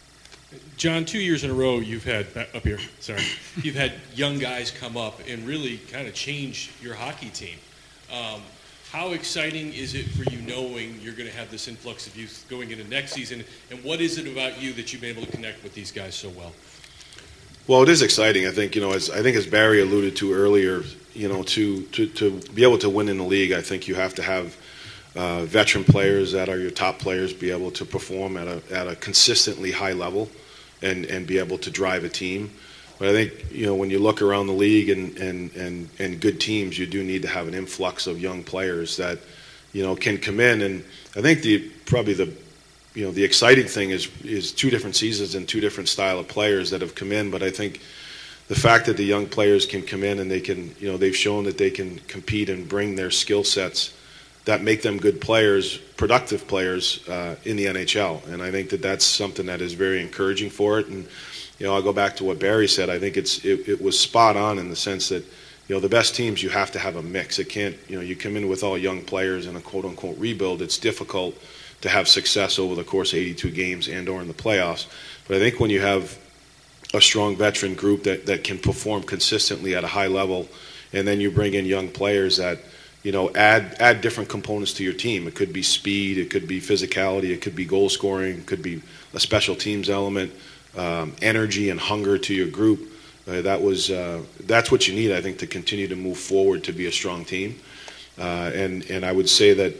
John, two years in a row you've had, up here, sorry, you've had young guys come up and really kind of change your hockey team. Um, how exciting is it for you knowing you're going to have this influx of youth going into next season, and what is it about you that you've been able to connect with these guys so well? Well, it is exciting. I think, you know, as I think as Barry alluded to earlier, you know, to, to, to be able to win in the league, I think you have to have uh, veteran players that are your top players be able to perform at a at a consistently high level. And, and be able to drive a team. But I think, you know, when you look around the league and, and, and, and good teams, you do need to have an influx of young players that, you know, can come in. And I think the probably the, you know, the exciting thing is is two different seasons and two different style of players that have come in. But I think the fact that the young players can come in and they can, you know, they've shown that they can compete and bring their skill sets that make them good players, productive players uh, in the N H L. And I think that that's something that is very encouraging for it. And, you know, I'll go back to what Barry said. I think it's it, it was spot on in the sense that, you know, the best teams, you have to have a mix. It can't, you know, you come in with all young players in a quote-unquote rebuild, it's difficult to have success over the course of eighty-two games and or in the playoffs. But I think when you have a strong veteran group that, that can perform consistently at a high level, and then you bring in young players that, you know, add add different components to your team. It could be speed, it could be physicality, it could be goal scoring, it could be a special teams element, um, energy and hunger to your group. Uh, that was uh, that's what you need, I think, to continue to move forward to be a strong team. Uh, and and I would say that,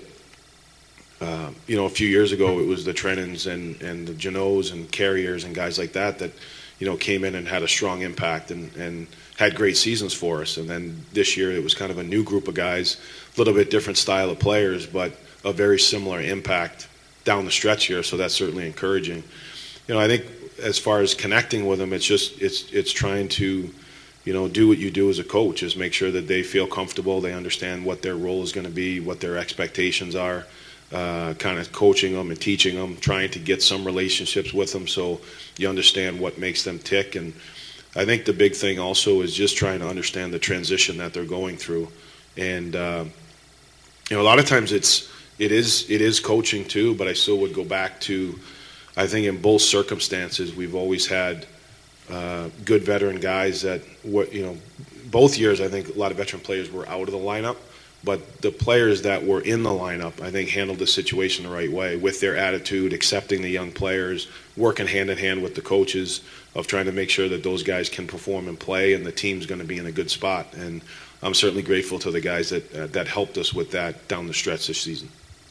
uh, you know, a few years ago it was the Trennans and and the Genots and Carriers and guys like that that, you know, came in and had a strong impact and and. had great seasons for us. And then this year it was kind of a new group of guys, a little bit different style of players, but a very similar impact down the stretch here, so that's certainly encouraging. you know, I think as far as connecting with them, it's just it's it's trying to, you know, do what you do as a coach, is make sure that they feel comfortable, they understand what their role is going to be, what their expectations are, uh, kind of coaching them and teaching them, trying to get some relationships with them so you understand what makes them tick. And I think the big thing also is just trying to understand the transition that they're going through. And, uh, you know, a lot of times it's, it is, it is coaching too, but I still would go back to, I think in both circumstances, we've always had uh, good veteran guys that, what you know, both years I think a lot of veteran players were out of the lineup, but the players that were in the lineup, I think, handled the situation the right way with their attitude, accepting the young players, working hand in hand with the coaches of trying to make sure that those guys can perform and play, and the team's going to be in a good spot. And I'm certainly grateful to the guys that uh, that helped us with that down the stretch this season.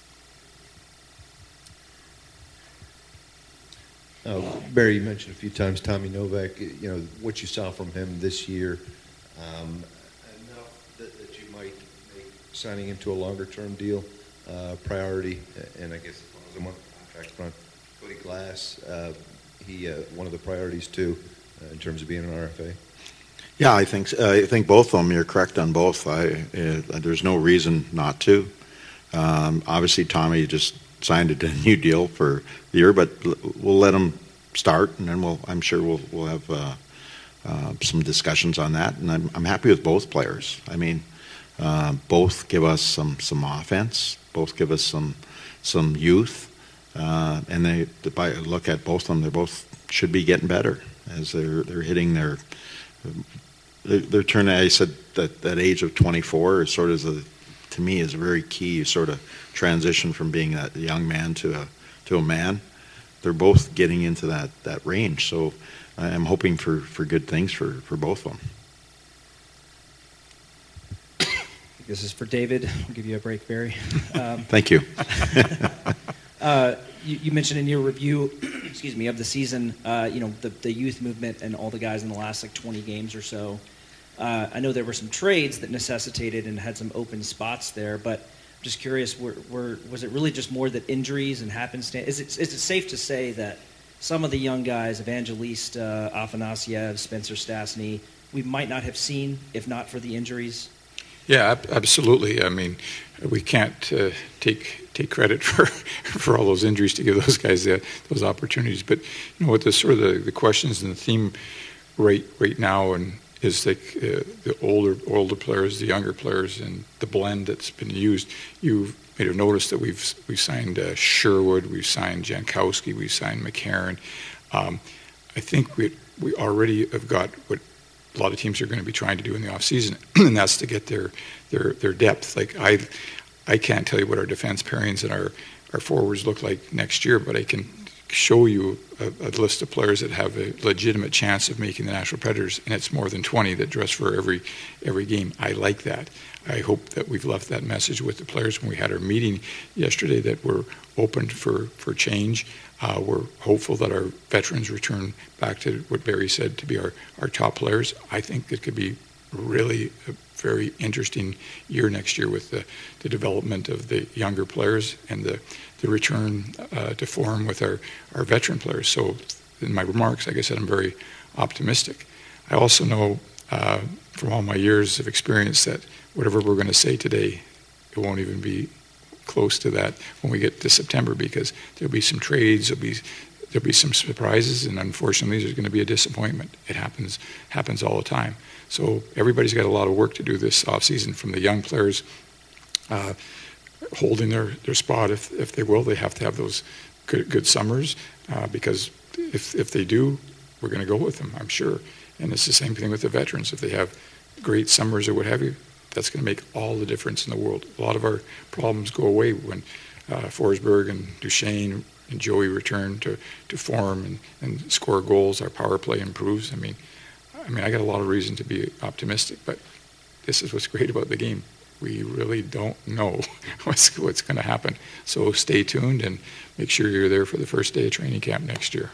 Uh, Barry, you mentioned a few times Tommy Novak. You know what you saw from him this year, um, enough that, that you might make signing into a longer-term deal uh, priority. And I guess as long as I'm on the contract front, Cody Glass, uh, he uh, one of the priorities too uh, in terms of being an R F A. Yeah, I think uh, I think both of them. You're correct on both. I, uh, there's no reason not to. Um, obviously, Tommy just signed a new deal for the year, but we'll let him start, and then we'll. I'm sure we'll we'll have uh, uh, some discussions on that. And I'm I'm happy with both players. I mean, uh, both give us some some offense. Both give us some some youth, uh, and they. If I look at both of them, they both should be getting better as they're they're hitting their. They're, they're turning. I said that that age of twenty-four is sort of the, to me, is a very key sort of transition from being a young man to a to a man. They're both getting into that, that range, so I'm hoping for, for good things for, for both of them. This is for David. I'll give you a break, Barry. Um, Thank you. uh, you. You mentioned in your review, excuse me, of the season, uh, you know, the, the youth movement and all the guys in the last like twenty games or so. Uh, I know there were some trades that necessitated and had some open spots there, but I'm just curious, were, were, was it really just more that injuries and happenstance? Is it, is it safe to say that some of the young guys, Evangelist, uh, Afanasiev, Spencer Stastny, we might not have seen if not for the injuries? Yeah, absolutely. I mean, we can't uh, take take credit for for all those injuries to give those guys the, those opportunities. But you know what, the sort of the, the questions and the theme right right now and is like uh, the older older players, the younger players, and the blend that's been used. You may have noticed that we've we've signed uh, Sherwood, we've signed Jankowski, we've signed McCarron. Um, I think we we already have got what a lot of teams are going to be trying to do in the off season, and that's to get their their their depth. Like I, I can't tell you what our defense pairings and our our forwards look like next year, but I can show you a, a list of players that have a legitimate chance of making the National Predators, and it's more than twenty that dress for every every game. I like that. I hope that we've left that message with the players when we had our meeting yesterday, that we're open for, for change. Uh, we're hopeful that our veterans return back to what Barry said to be our, our top players. I think it could be really a very interesting year next year with the, the development of the younger players and the, the return uh, to form with our, our veteran players. So in my remarks, like I said, I'm very optimistic. I also know uh, from all my years of experience that whatever we're going to say today, it won't even be close to that when we get to September, because there'll be some trades, there'll be there'll be some surprises, and unfortunately there's going to be a disappointment. It happens happens all the time. So everybody's got a lot of work to do this offseason, from the young players uh, holding their, their spot if if they will. They have to have those good good summers, uh, because if if they do, we're going to go with them, I'm sure. And it's the same thing with the veterans. If they have great summers or what have you, that's going to make all the difference in the world. A lot of our problems go away when uh, Forsberg and Duchesne and Joey return to, to form and, and score goals. Our power play improves. I mean, I mean, I got a lot of reason to be optimistic, but this is what's great about the game. We really don't know what's what's going to happen. So stay tuned and make sure you're there for the first day of training camp next year.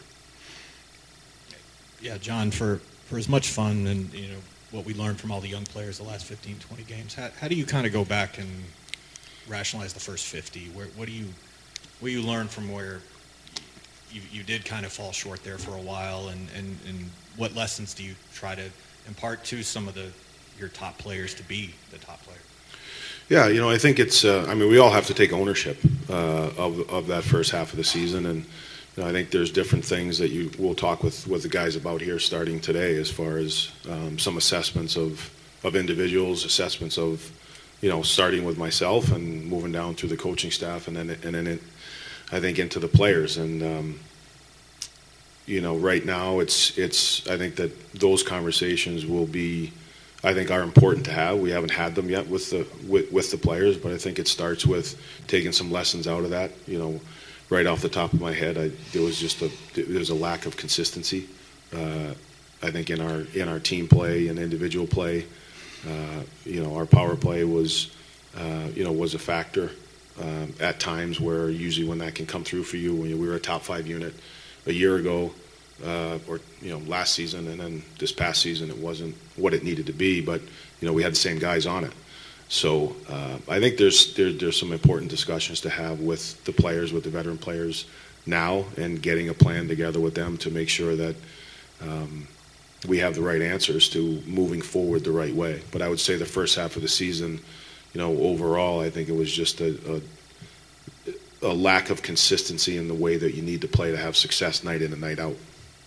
Yeah, John, for, for as much fun and, you know, what we learned from all the young players the last fifteen, twenty games, how, how do you kind of go back and rationalize the first fifty? Where, what do you what do you learn from where you, you did kind of fall short there for a while, and, and, and what lessons do you try to impart to some of the your top players to be the top player? Yeah, you know, I think it's. Uh, I mean, we all have to take ownership uh, of of that first half of the season, and you know, I think there's different things that you will talk with with the guys about here starting today, as far as um, some assessments of of individuals, assessments of, you know, starting with myself and moving down through the coaching staff, and then and then it, I think into the players, and um, you know, right now it's it's. I think that those conversations will be. I think are important to have. We haven't had them yet with the with, with the players, but I think it starts with taking some lessons out of that. You know, right off the top of my head, I, there was just a there was a lack of consistency. Uh, I think in our in our team play and individual play, uh, you know, our power play was uh, you know was a factor um, at times where usually when that can come through for you when we were a top five unit a year ago. Uh, or you know, last season, and then this past season, it wasn't what it needed to be. But you know, we had the same guys on it. So uh, I think there's there, there's some important discussions to have with the players, with the veteran players now, and getting a plan together with them to make sure that um, we have the right answers to moving forward the right way. But I would say the first half of the season, you know, overall, I think it was just a, a, a lack of consistency in the way that you need to play to have success night in and night out.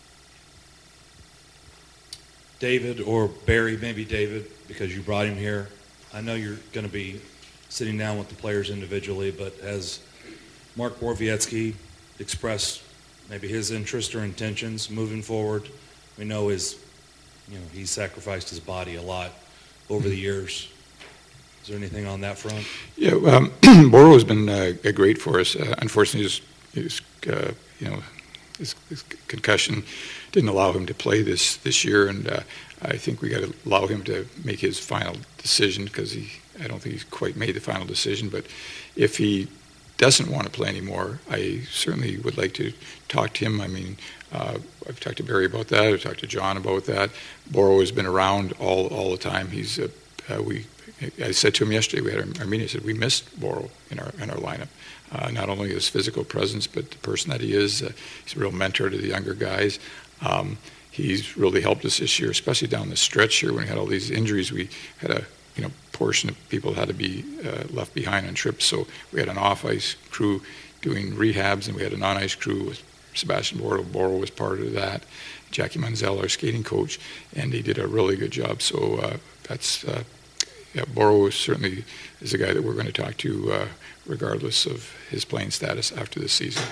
David or Barry, maybe David, because you brought him here. I know you're going to be sitting down with the players individually, but has Mark Borowiecki expressed maybe his interest or intentions moving forward? We know his, you know, he sacrificed his body a lot over the years. Is there anything on that front? Yeah, um, Boro has been uh, great for us. Uh, unfortunately, his, his uh, you know, his, his concussion didn't allow him to play this this year, and uh, I think we got to allow him to make his final decision, because he I don't think he's quite made the final decision. But if he doesn't want to play anymore, I certainly would like to talk to him. I mean, uh, I've talked to Barry about that. I've talked to John about that. Boro has been around all all the time. He's uh, uh, we. I said to him yesterday, we had our, our meeting, I said, we missed Boro in our in our lineup. Uh, not only his physical presence, but the person that he is. Uh, he's a real mentor to the younger guys. Um, he's really helped us this year, especially down the stretch here when we had all these injuries. We had a you know portion of people had to be uh, left behind on trips, so we had an off-ice crew doing rehabs, and we had a non-ice crew with Sebastian Boro. Boro was part of that. Jackie Manzel, our skating coach, and he did a really good job. So uh, that's uh, yeah, Boro certainly is a guy that we're going to talk to uh, regardless of his playing status after this season.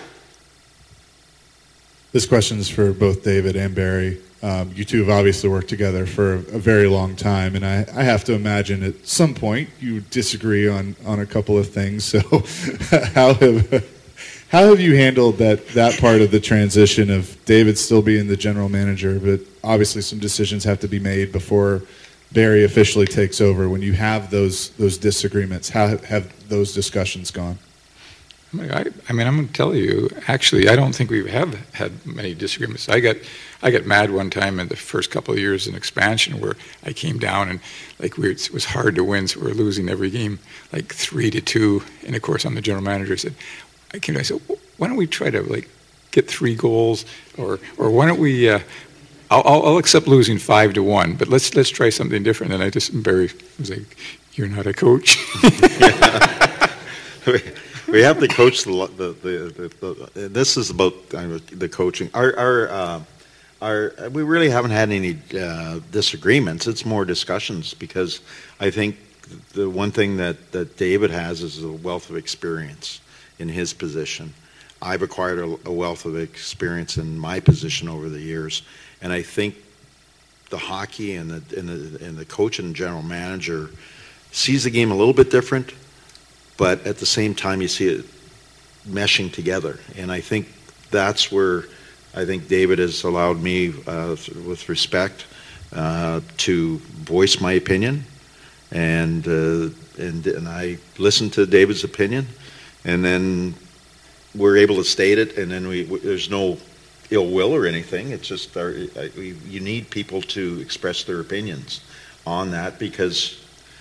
This question is for both David and Barry. Um, you two have obviously worked together for a, a very long time, and I, I have to imagine at some point you disagree on, on a couple of things. So how have how have you handled that, that part of the transition of David still being the general manager, but obviously some decisions have to be made before Barry officially takes over? When you have those those disagreements, how have those discussions gone? I, I mean, I'm going to tell you, actually, I don't think we have had many disagreements. I got I got mad one time in the first couple of years in expansion where I came down and, like, we were, it was hard to win, so we were losing every game, like, three to two. And, of course, I'm the general manager. I said, I came down, I said, why don't we try to, like, get three goals? Or or why don't we, uh, I'll, I'll, I'll accept losing five to one, but let's let's try something different. And I just, Barry was like, you're not a coach. We have to coach the the, the, the, the this is about uh, the coaching. Our our uh, our we really haven't had any uh, disagreements. It's more discussions, because I think the one thing that, that David has is a wealth of experience in his position. I've acquired a, a wealth of experience in my position over the years, and I think the hockey and the and the, and the coach and general manager sees the game a little bit different. But at the same time, you see it meshing together. And I think that's where I think David has allowed me, uh, with respect, uh, to voice my opinion. And, uh, and and I listen to David's opinion. And then we're able to state it. And then we, we there's no ill will or anything. It's just our, we, you need people to express their opinions on that, because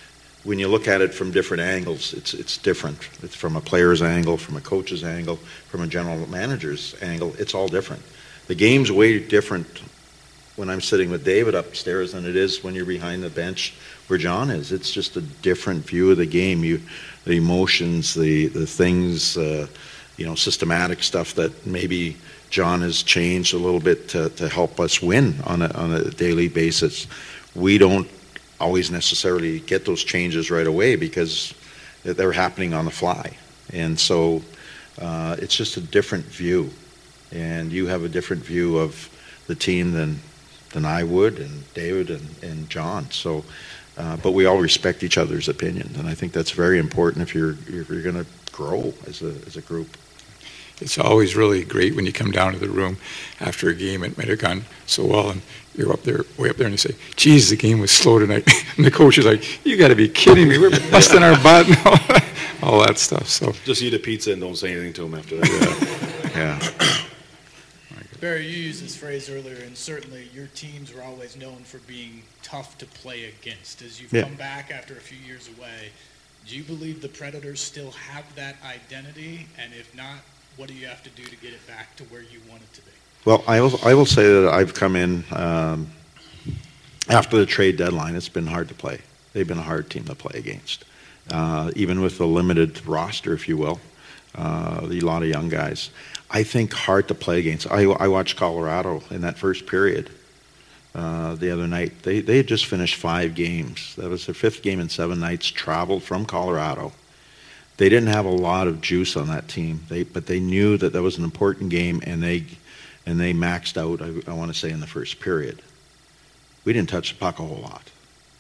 when you look at it from different angles, it's it's different. It's from a player's angle, from a coach's angle, from a general manager's angle. It's all different. The game's way different when I'm sitting with David upstairs than it is when you're behind the bench where John is. It's just a different view of the game. You, the emotions, the the things, uh, you know, systematic stuff that maybe John has changed a little bit to, to help us win on a on a daily basis. We don't always necessarily get those changes right away because they're happening on the fly, and so uh, it's just a different view. And you have a different view of the team than than I would, and David and, and John. So, uh, but we all respect each other's opinions, and I think that's very important if you're if you're going to grow as a as a group. It's always really great when you come down to the room after a game. It might have gone so well, and you're up there, way up there, and you say, "Geez, the game was slow tonight." And the coach is like, "You got to be kidding me! We're busting our butt," and all that, all that stuff. So just eat a pizza and don't say anything to him after that. Yeah. yeah. Barry, you used this phrase earlier, and certainly your teams were always known for being tough to play against. As you've Yeah. come back after a few years away, do you believe the Predators still have that identity? And if not, what do you have to do to get it back to where you want it to be? Well, I will, I will say that I've come in um, after the trade deadline. It's been hard to play. They've been a hard team to play against, uh, even with a limited roster, if you will. Uh, a lot of young guys. I think hard to play against. I, I watched Colorado in that first period uh, the other night. They they had just finished five games. That was their fifth game in seven nights. Traveled from Colorado. They didn't have a lot of juice on that team. They but they knew that that was an important game, and they and they maxed out. I, I want to say in the first period. We didn't touch the puck a whole lot,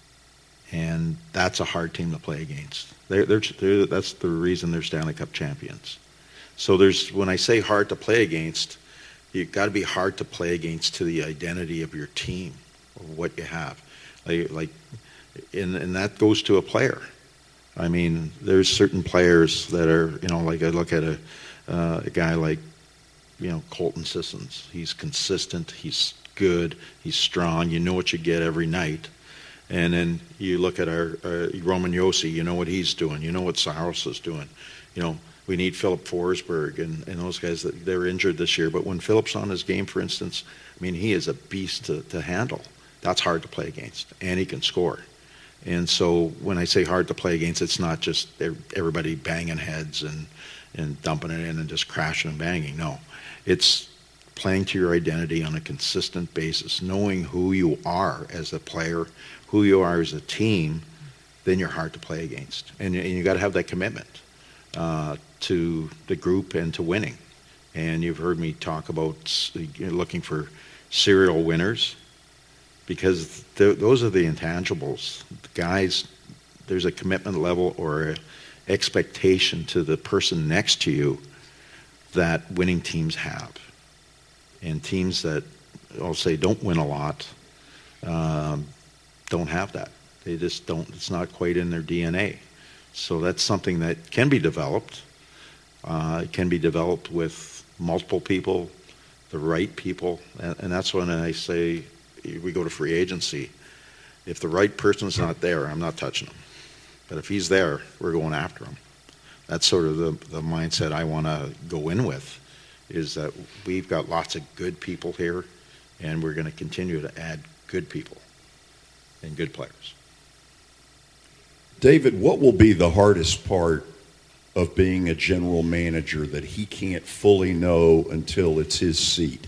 and that's a hard team to play against. They're, they're, they're, that's the reason they're Stanley Cup champions. So there's when I say hard to play against, you've got to be hard to play against to the identity of your team, or what you have. Like, like and, and that goes to a player. I mean, there's certain players that are, you know, like I look at a, uh, a guy like, you know, Colton Sissons. He's consistent, he's good, he's strong. You know what you get every night. And then you look at our uh, Roman Josi, you know what he's doing. You know what Saros is doing. You know, we need Philip Forsberg and, and those guys, that they're injured this year. But when Philip's on his game, for instance, I mean, he is a beast to, to handle. That's hard to play against, and he can score. And so when I say hard to play against, it's not just everybody banging heads and, and dumping it in and just crashing and banging. No, it's playing to your identity on a consistent basis, knowing who you are as a player, who you are as a team. Then you're hard to play against, and, and you got to have that commitment uh, to the group and to winning. And you've heard me talk about you know, looking for serial winners, because th- those are the intangibles. The guys, there's a commitment level or an expectation to the person next to you that winning teams have. And teams that, I'll say, don't win a lot, um, don't have that. They just don't, it's not quite in their D N A. So that's something that can be developed. Uh, it can be developed with multiple people, the right people, and, and that's when I say we go to free agency. If the right person's not there, I'm not touching him. But if he's there, we're going after him. That's sort of the, the mindset I want to go in with, is that we've got lots of good people here, and we're going to continue to add good people and good players. David, what will be the hardest part of being a general manager that he can't fully know until it's his seat?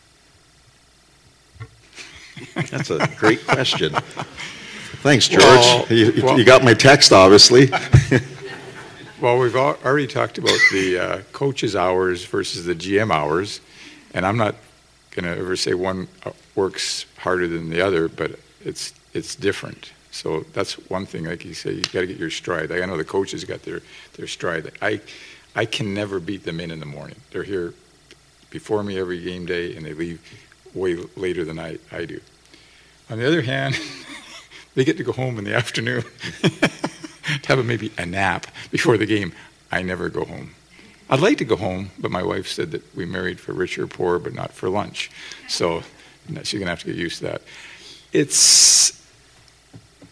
That's a great question. Thanks, George. Well, you, well, you got my text, obviously. Well, we've al- already talked about the uh, coaches' hours versus the G M hours, and I'm not going to ever say one works harder than the other, but it's it's different. So that's one thing. Like you say, you got to get your stride. I know the coaches got their their stride. I I can never beat them in in the morning. They're here before me every game day, and they leave way later than I, I do. On the other hand, they get to go home in the afternoon to have a, maybe a nap before the game. I never go home. I'd like to go home, but my wife said that we married for rich or poor, but not for lunch. So she's going to have to get used to that. It's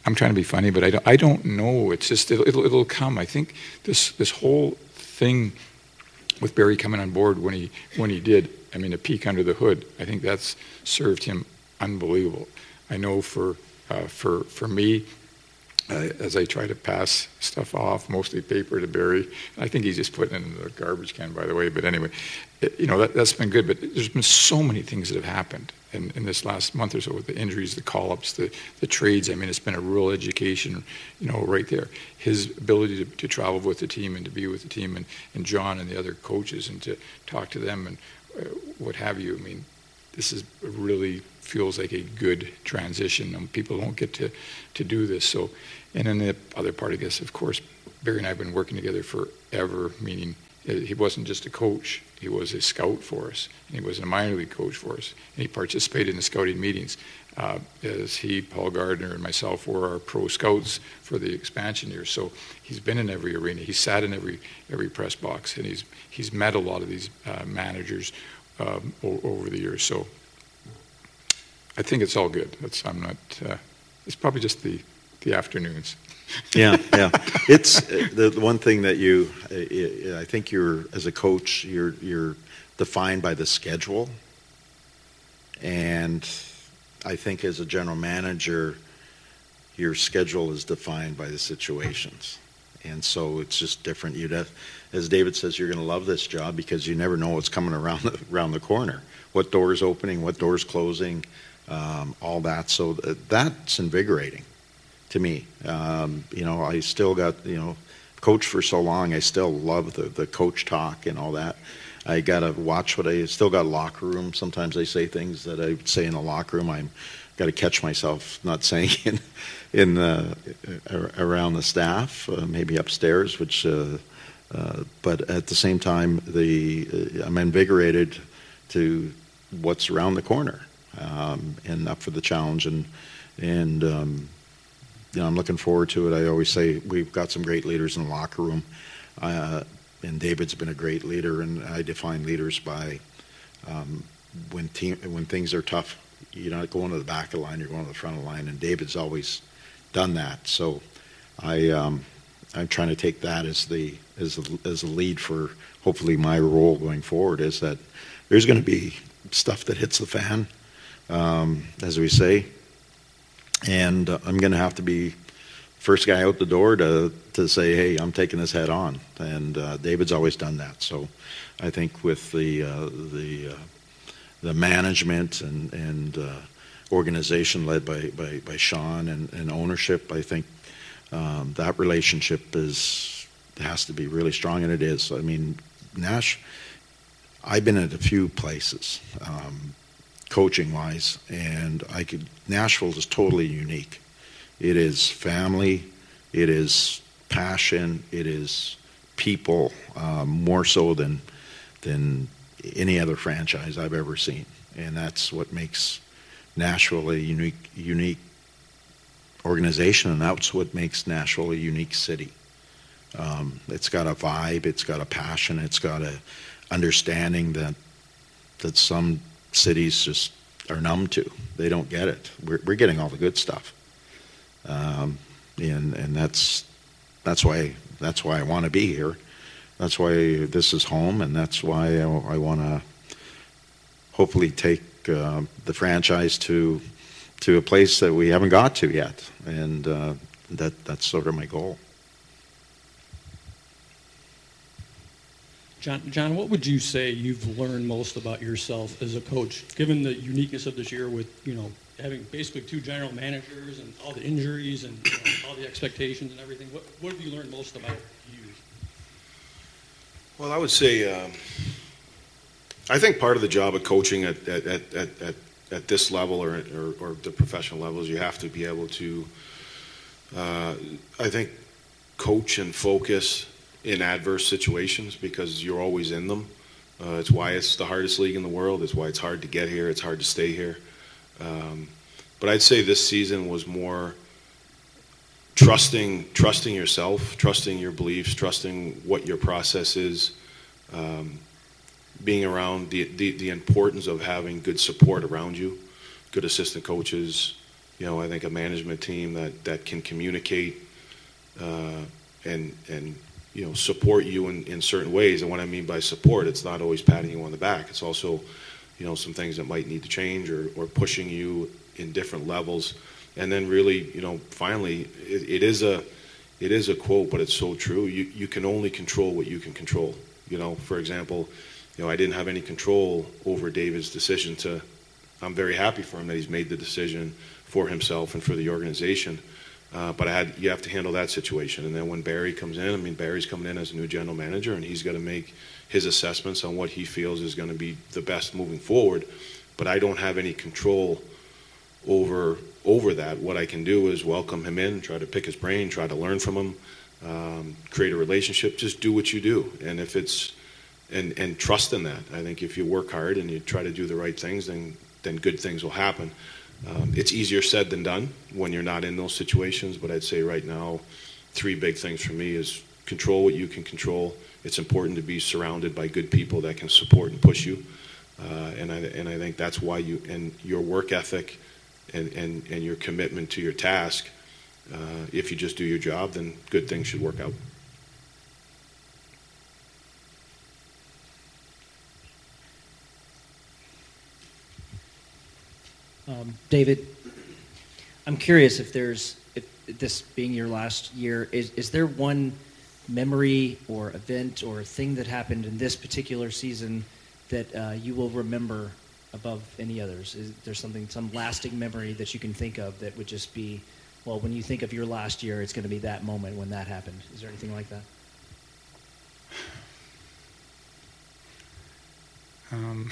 I'm trying to be funny, but I don't, I don't know. It's just it'll, it'll it'll come. I think this this whole thing with Barry coming on board when he when he did. I mean, a peek under the hood. I think that's served him unbelievable. I know for uh, for for me, uh, as I try to pass stuff off, mostly paper to Barry. I think he's just putting it in the garbage can, by the way. But anyway, it, you know that that's been good. But there's been so many things that have happened in, in this last month or so with the injuries, the call-ups, the the trades. I mean, it's been a real education, you know, right there. His ability to, to travel with the team and to be with the team, and, and John and the other coaches, and to talk to them and uh, what have you. I mean, this is really feels like a good transition, and people don't get to, to do this. So, and then the other part of this, of course, Barry and I have been working together forever, meaning he wasn't just a coach, he was a scout for us, and he was a minor league coach for us, and he participated in the scouting meetings. Uh, as he, Paul Gardner, and myself were our pro scouts for the expansion years. So he's been in every arena, he's sat in every every press box, and he's he's met a lot of these uh, managers um, o- over the years. So I think it's all good. It's, I'm not. Uh, it's probably just the the afternoons. Yeah, yeah. It's uh, the, the one thing that you. Uh, I think you're as a coach, you're you're defined by the schedule, and I think as a general manager, your schedule is defined by the situations, and so it's just different. You'd have, as David says, you're going to love this job because you never know what's coming around the, around the corner. What door's opening? What door's closing? Um, all that. So th- that's invigorating to me. Um, you know, I still got, you know, coached for so long, I still love the, the coach talk and all that. I got to watch what I still got locker room. Sometimes I say things that I would say in a locker room. I'm got to catch myself not saying in, in uh, around the staff, uh, maybe upstairs, which, uh, uh, but at the same time, the uh, I'm invigorated to what's around the corner. Um, and up for the challenge, and and um, you know, I'm looking forward to it. I always say we've got some great leaders in the locker room, uh, and David's been a great leader. And I define leaders by um, when team when things are tough, you're not going to the back of the line, you're going to the front of the line, and David's always done that. So I um, I'm trying to take that as the as a, as a lead for hopefully my role going forward. Is that there's going to be stuff that hits the fan. Um, as we say, and uh, I'm going to have to be first guy out the door to to say, hey, I'm taking this head on, and uh, David's always done that. So I think with the uh, the uh, the management and and uh, organization led by by, by Sean and, and ownership, I think um, that relationship is has to be really strong, and it is. I mean, Nash, I've been at a few places. Um, coaching wise, and I could Nashville is totally unique. It is family, it is passion, it is people, um, more so than than any other franchise I've ever seen, and that's what makes Nashville a unique unique organization, and that's what makes Nashville a unique city. Um, it's got a vibe, it's got a passion, it's got a understanding that that some cities just are numb to. They don't get it. We're, we're getting all the good stuff, um, and and that's that's why that's why I want to be here. That's why this is home, and that's why I, I want to hopefully take uh, the franchise to to a place that we haven't got to yet, and uh, that that's sort of my goal. John, John, what would you say you've learned most about yourself as a coach, given the uniqueness of this year with, you know, having basically two general managers and all the injuries and, you know, all the expectations and everything? What, what have you learned most about you? Well, I would say um, I think part of the job of coaching at at, at, at, at, at this level or, or, or the professional levels, you have to be able to, uh, I think, coach and focus in adverse situations because you're always in them. Uh, it's why it's the hardest league in the world. It's why it's hard to get here. It's hard to stay here. Um, but I'd say this season was more trusting, trusting yourself, trusting your beliefs, trusting what your process is, um, being around the, the the importance of having good support around you, good assistant coaches, you know, I think a management team that, that can communicate uh, and and you know support you in, in certain ways. And what I mean by support, it's not always patting you on the back. It's also, you know, some things that might need to change or, or pushing you in different levels. And then really, you know, finally, it, it is a it is a quote, but it's so true. You you can only control what you can control. You know, for example, you know, I didn't have any control over David's decision to. I'm very happy for him that he's made the decision for himself and for the organization. Uh, but I had you have to handle that situation. And then when Barry comes in, I mean, Barry's coming in as a new general manager, and he's got to make his assessments on what he feels is going to be the best moving forward. But I don't have any control over over that. What I can do is welcome him in, try to pick his brain, try to learn from him, um, create a relationship. Just do what you do, and if it's and and trust in that. I think if you work hard and you try to do the right things, then then good things will happen. Um, it's easier said than done when you're not in those situations, but I'd say right now, three big things for me is control what you can control. It's important to be surrounded by good people that can support and push you, uh, and I and I think that's why you and your work ethic and and, and your commitment to your task. Uh, if you just do your job, then good things should work out. Um, David, I'm curious if there's, if this being your last year, is, is there one memory or event or thing that happened in this particular season that uh, you will remember above any others? Is there something, some lasting memory that you can think of that would just be, well, when you think of your last year, it's going to be that moment when that happened? Is there anything like that? Um,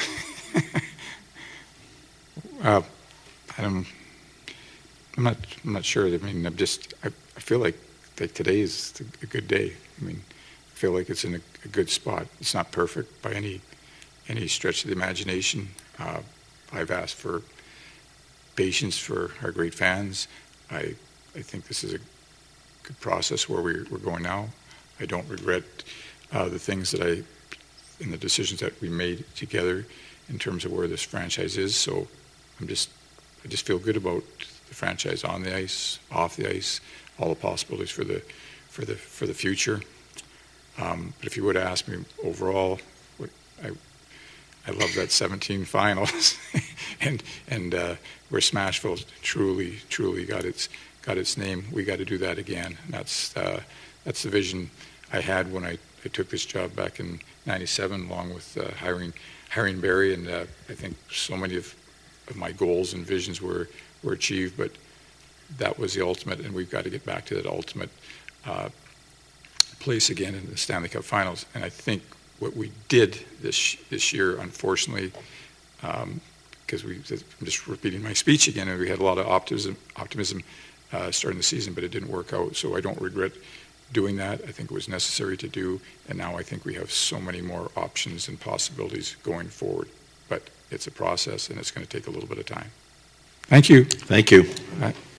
uh, I don't. I'm not. I'm not sure. I mean, I'm just. I, I feel like like today is a good day. I mean, I feel like it's in a, a good spot. It's not perfect by any any stretch of the imagination. Uh, I've asked for patience for our great fans. I I think this is a good process where we're, we're going now. I don't regret uh, the things that I and the decisions that we made together in terms of where this franchise is. So I'm just. I just feel good about the franchise on the ice, off the ice, all the possibilities for the for the for the future. Um, but if you would ask me overall, what, I I love that seventeen finals, and and uh, where Smashville truly truly got its got its name. We got to do that again. And that's uh, that's the vision I had when I, I took this job back in ninety-seven, along with uh, hiring hiring Barry, and uh, I think so many of of my goals and visions were, were achieved, but that was the ultimate, and we've got to get back to that ultimate uh, place again in the Stanley Cup Finals. And I think what we did this this year, unfortunately, because um, we, I'm just repeating my speech again, and we had a lot of optimism, optimism uh, starting the season, but it didn't work out. So I don't regret doing that. I think it was necessary to do, and now I think we have so many more options and possibilities going forward. But it's a process, and it's going to take a little bit of time. Thank you. Thank you. All right.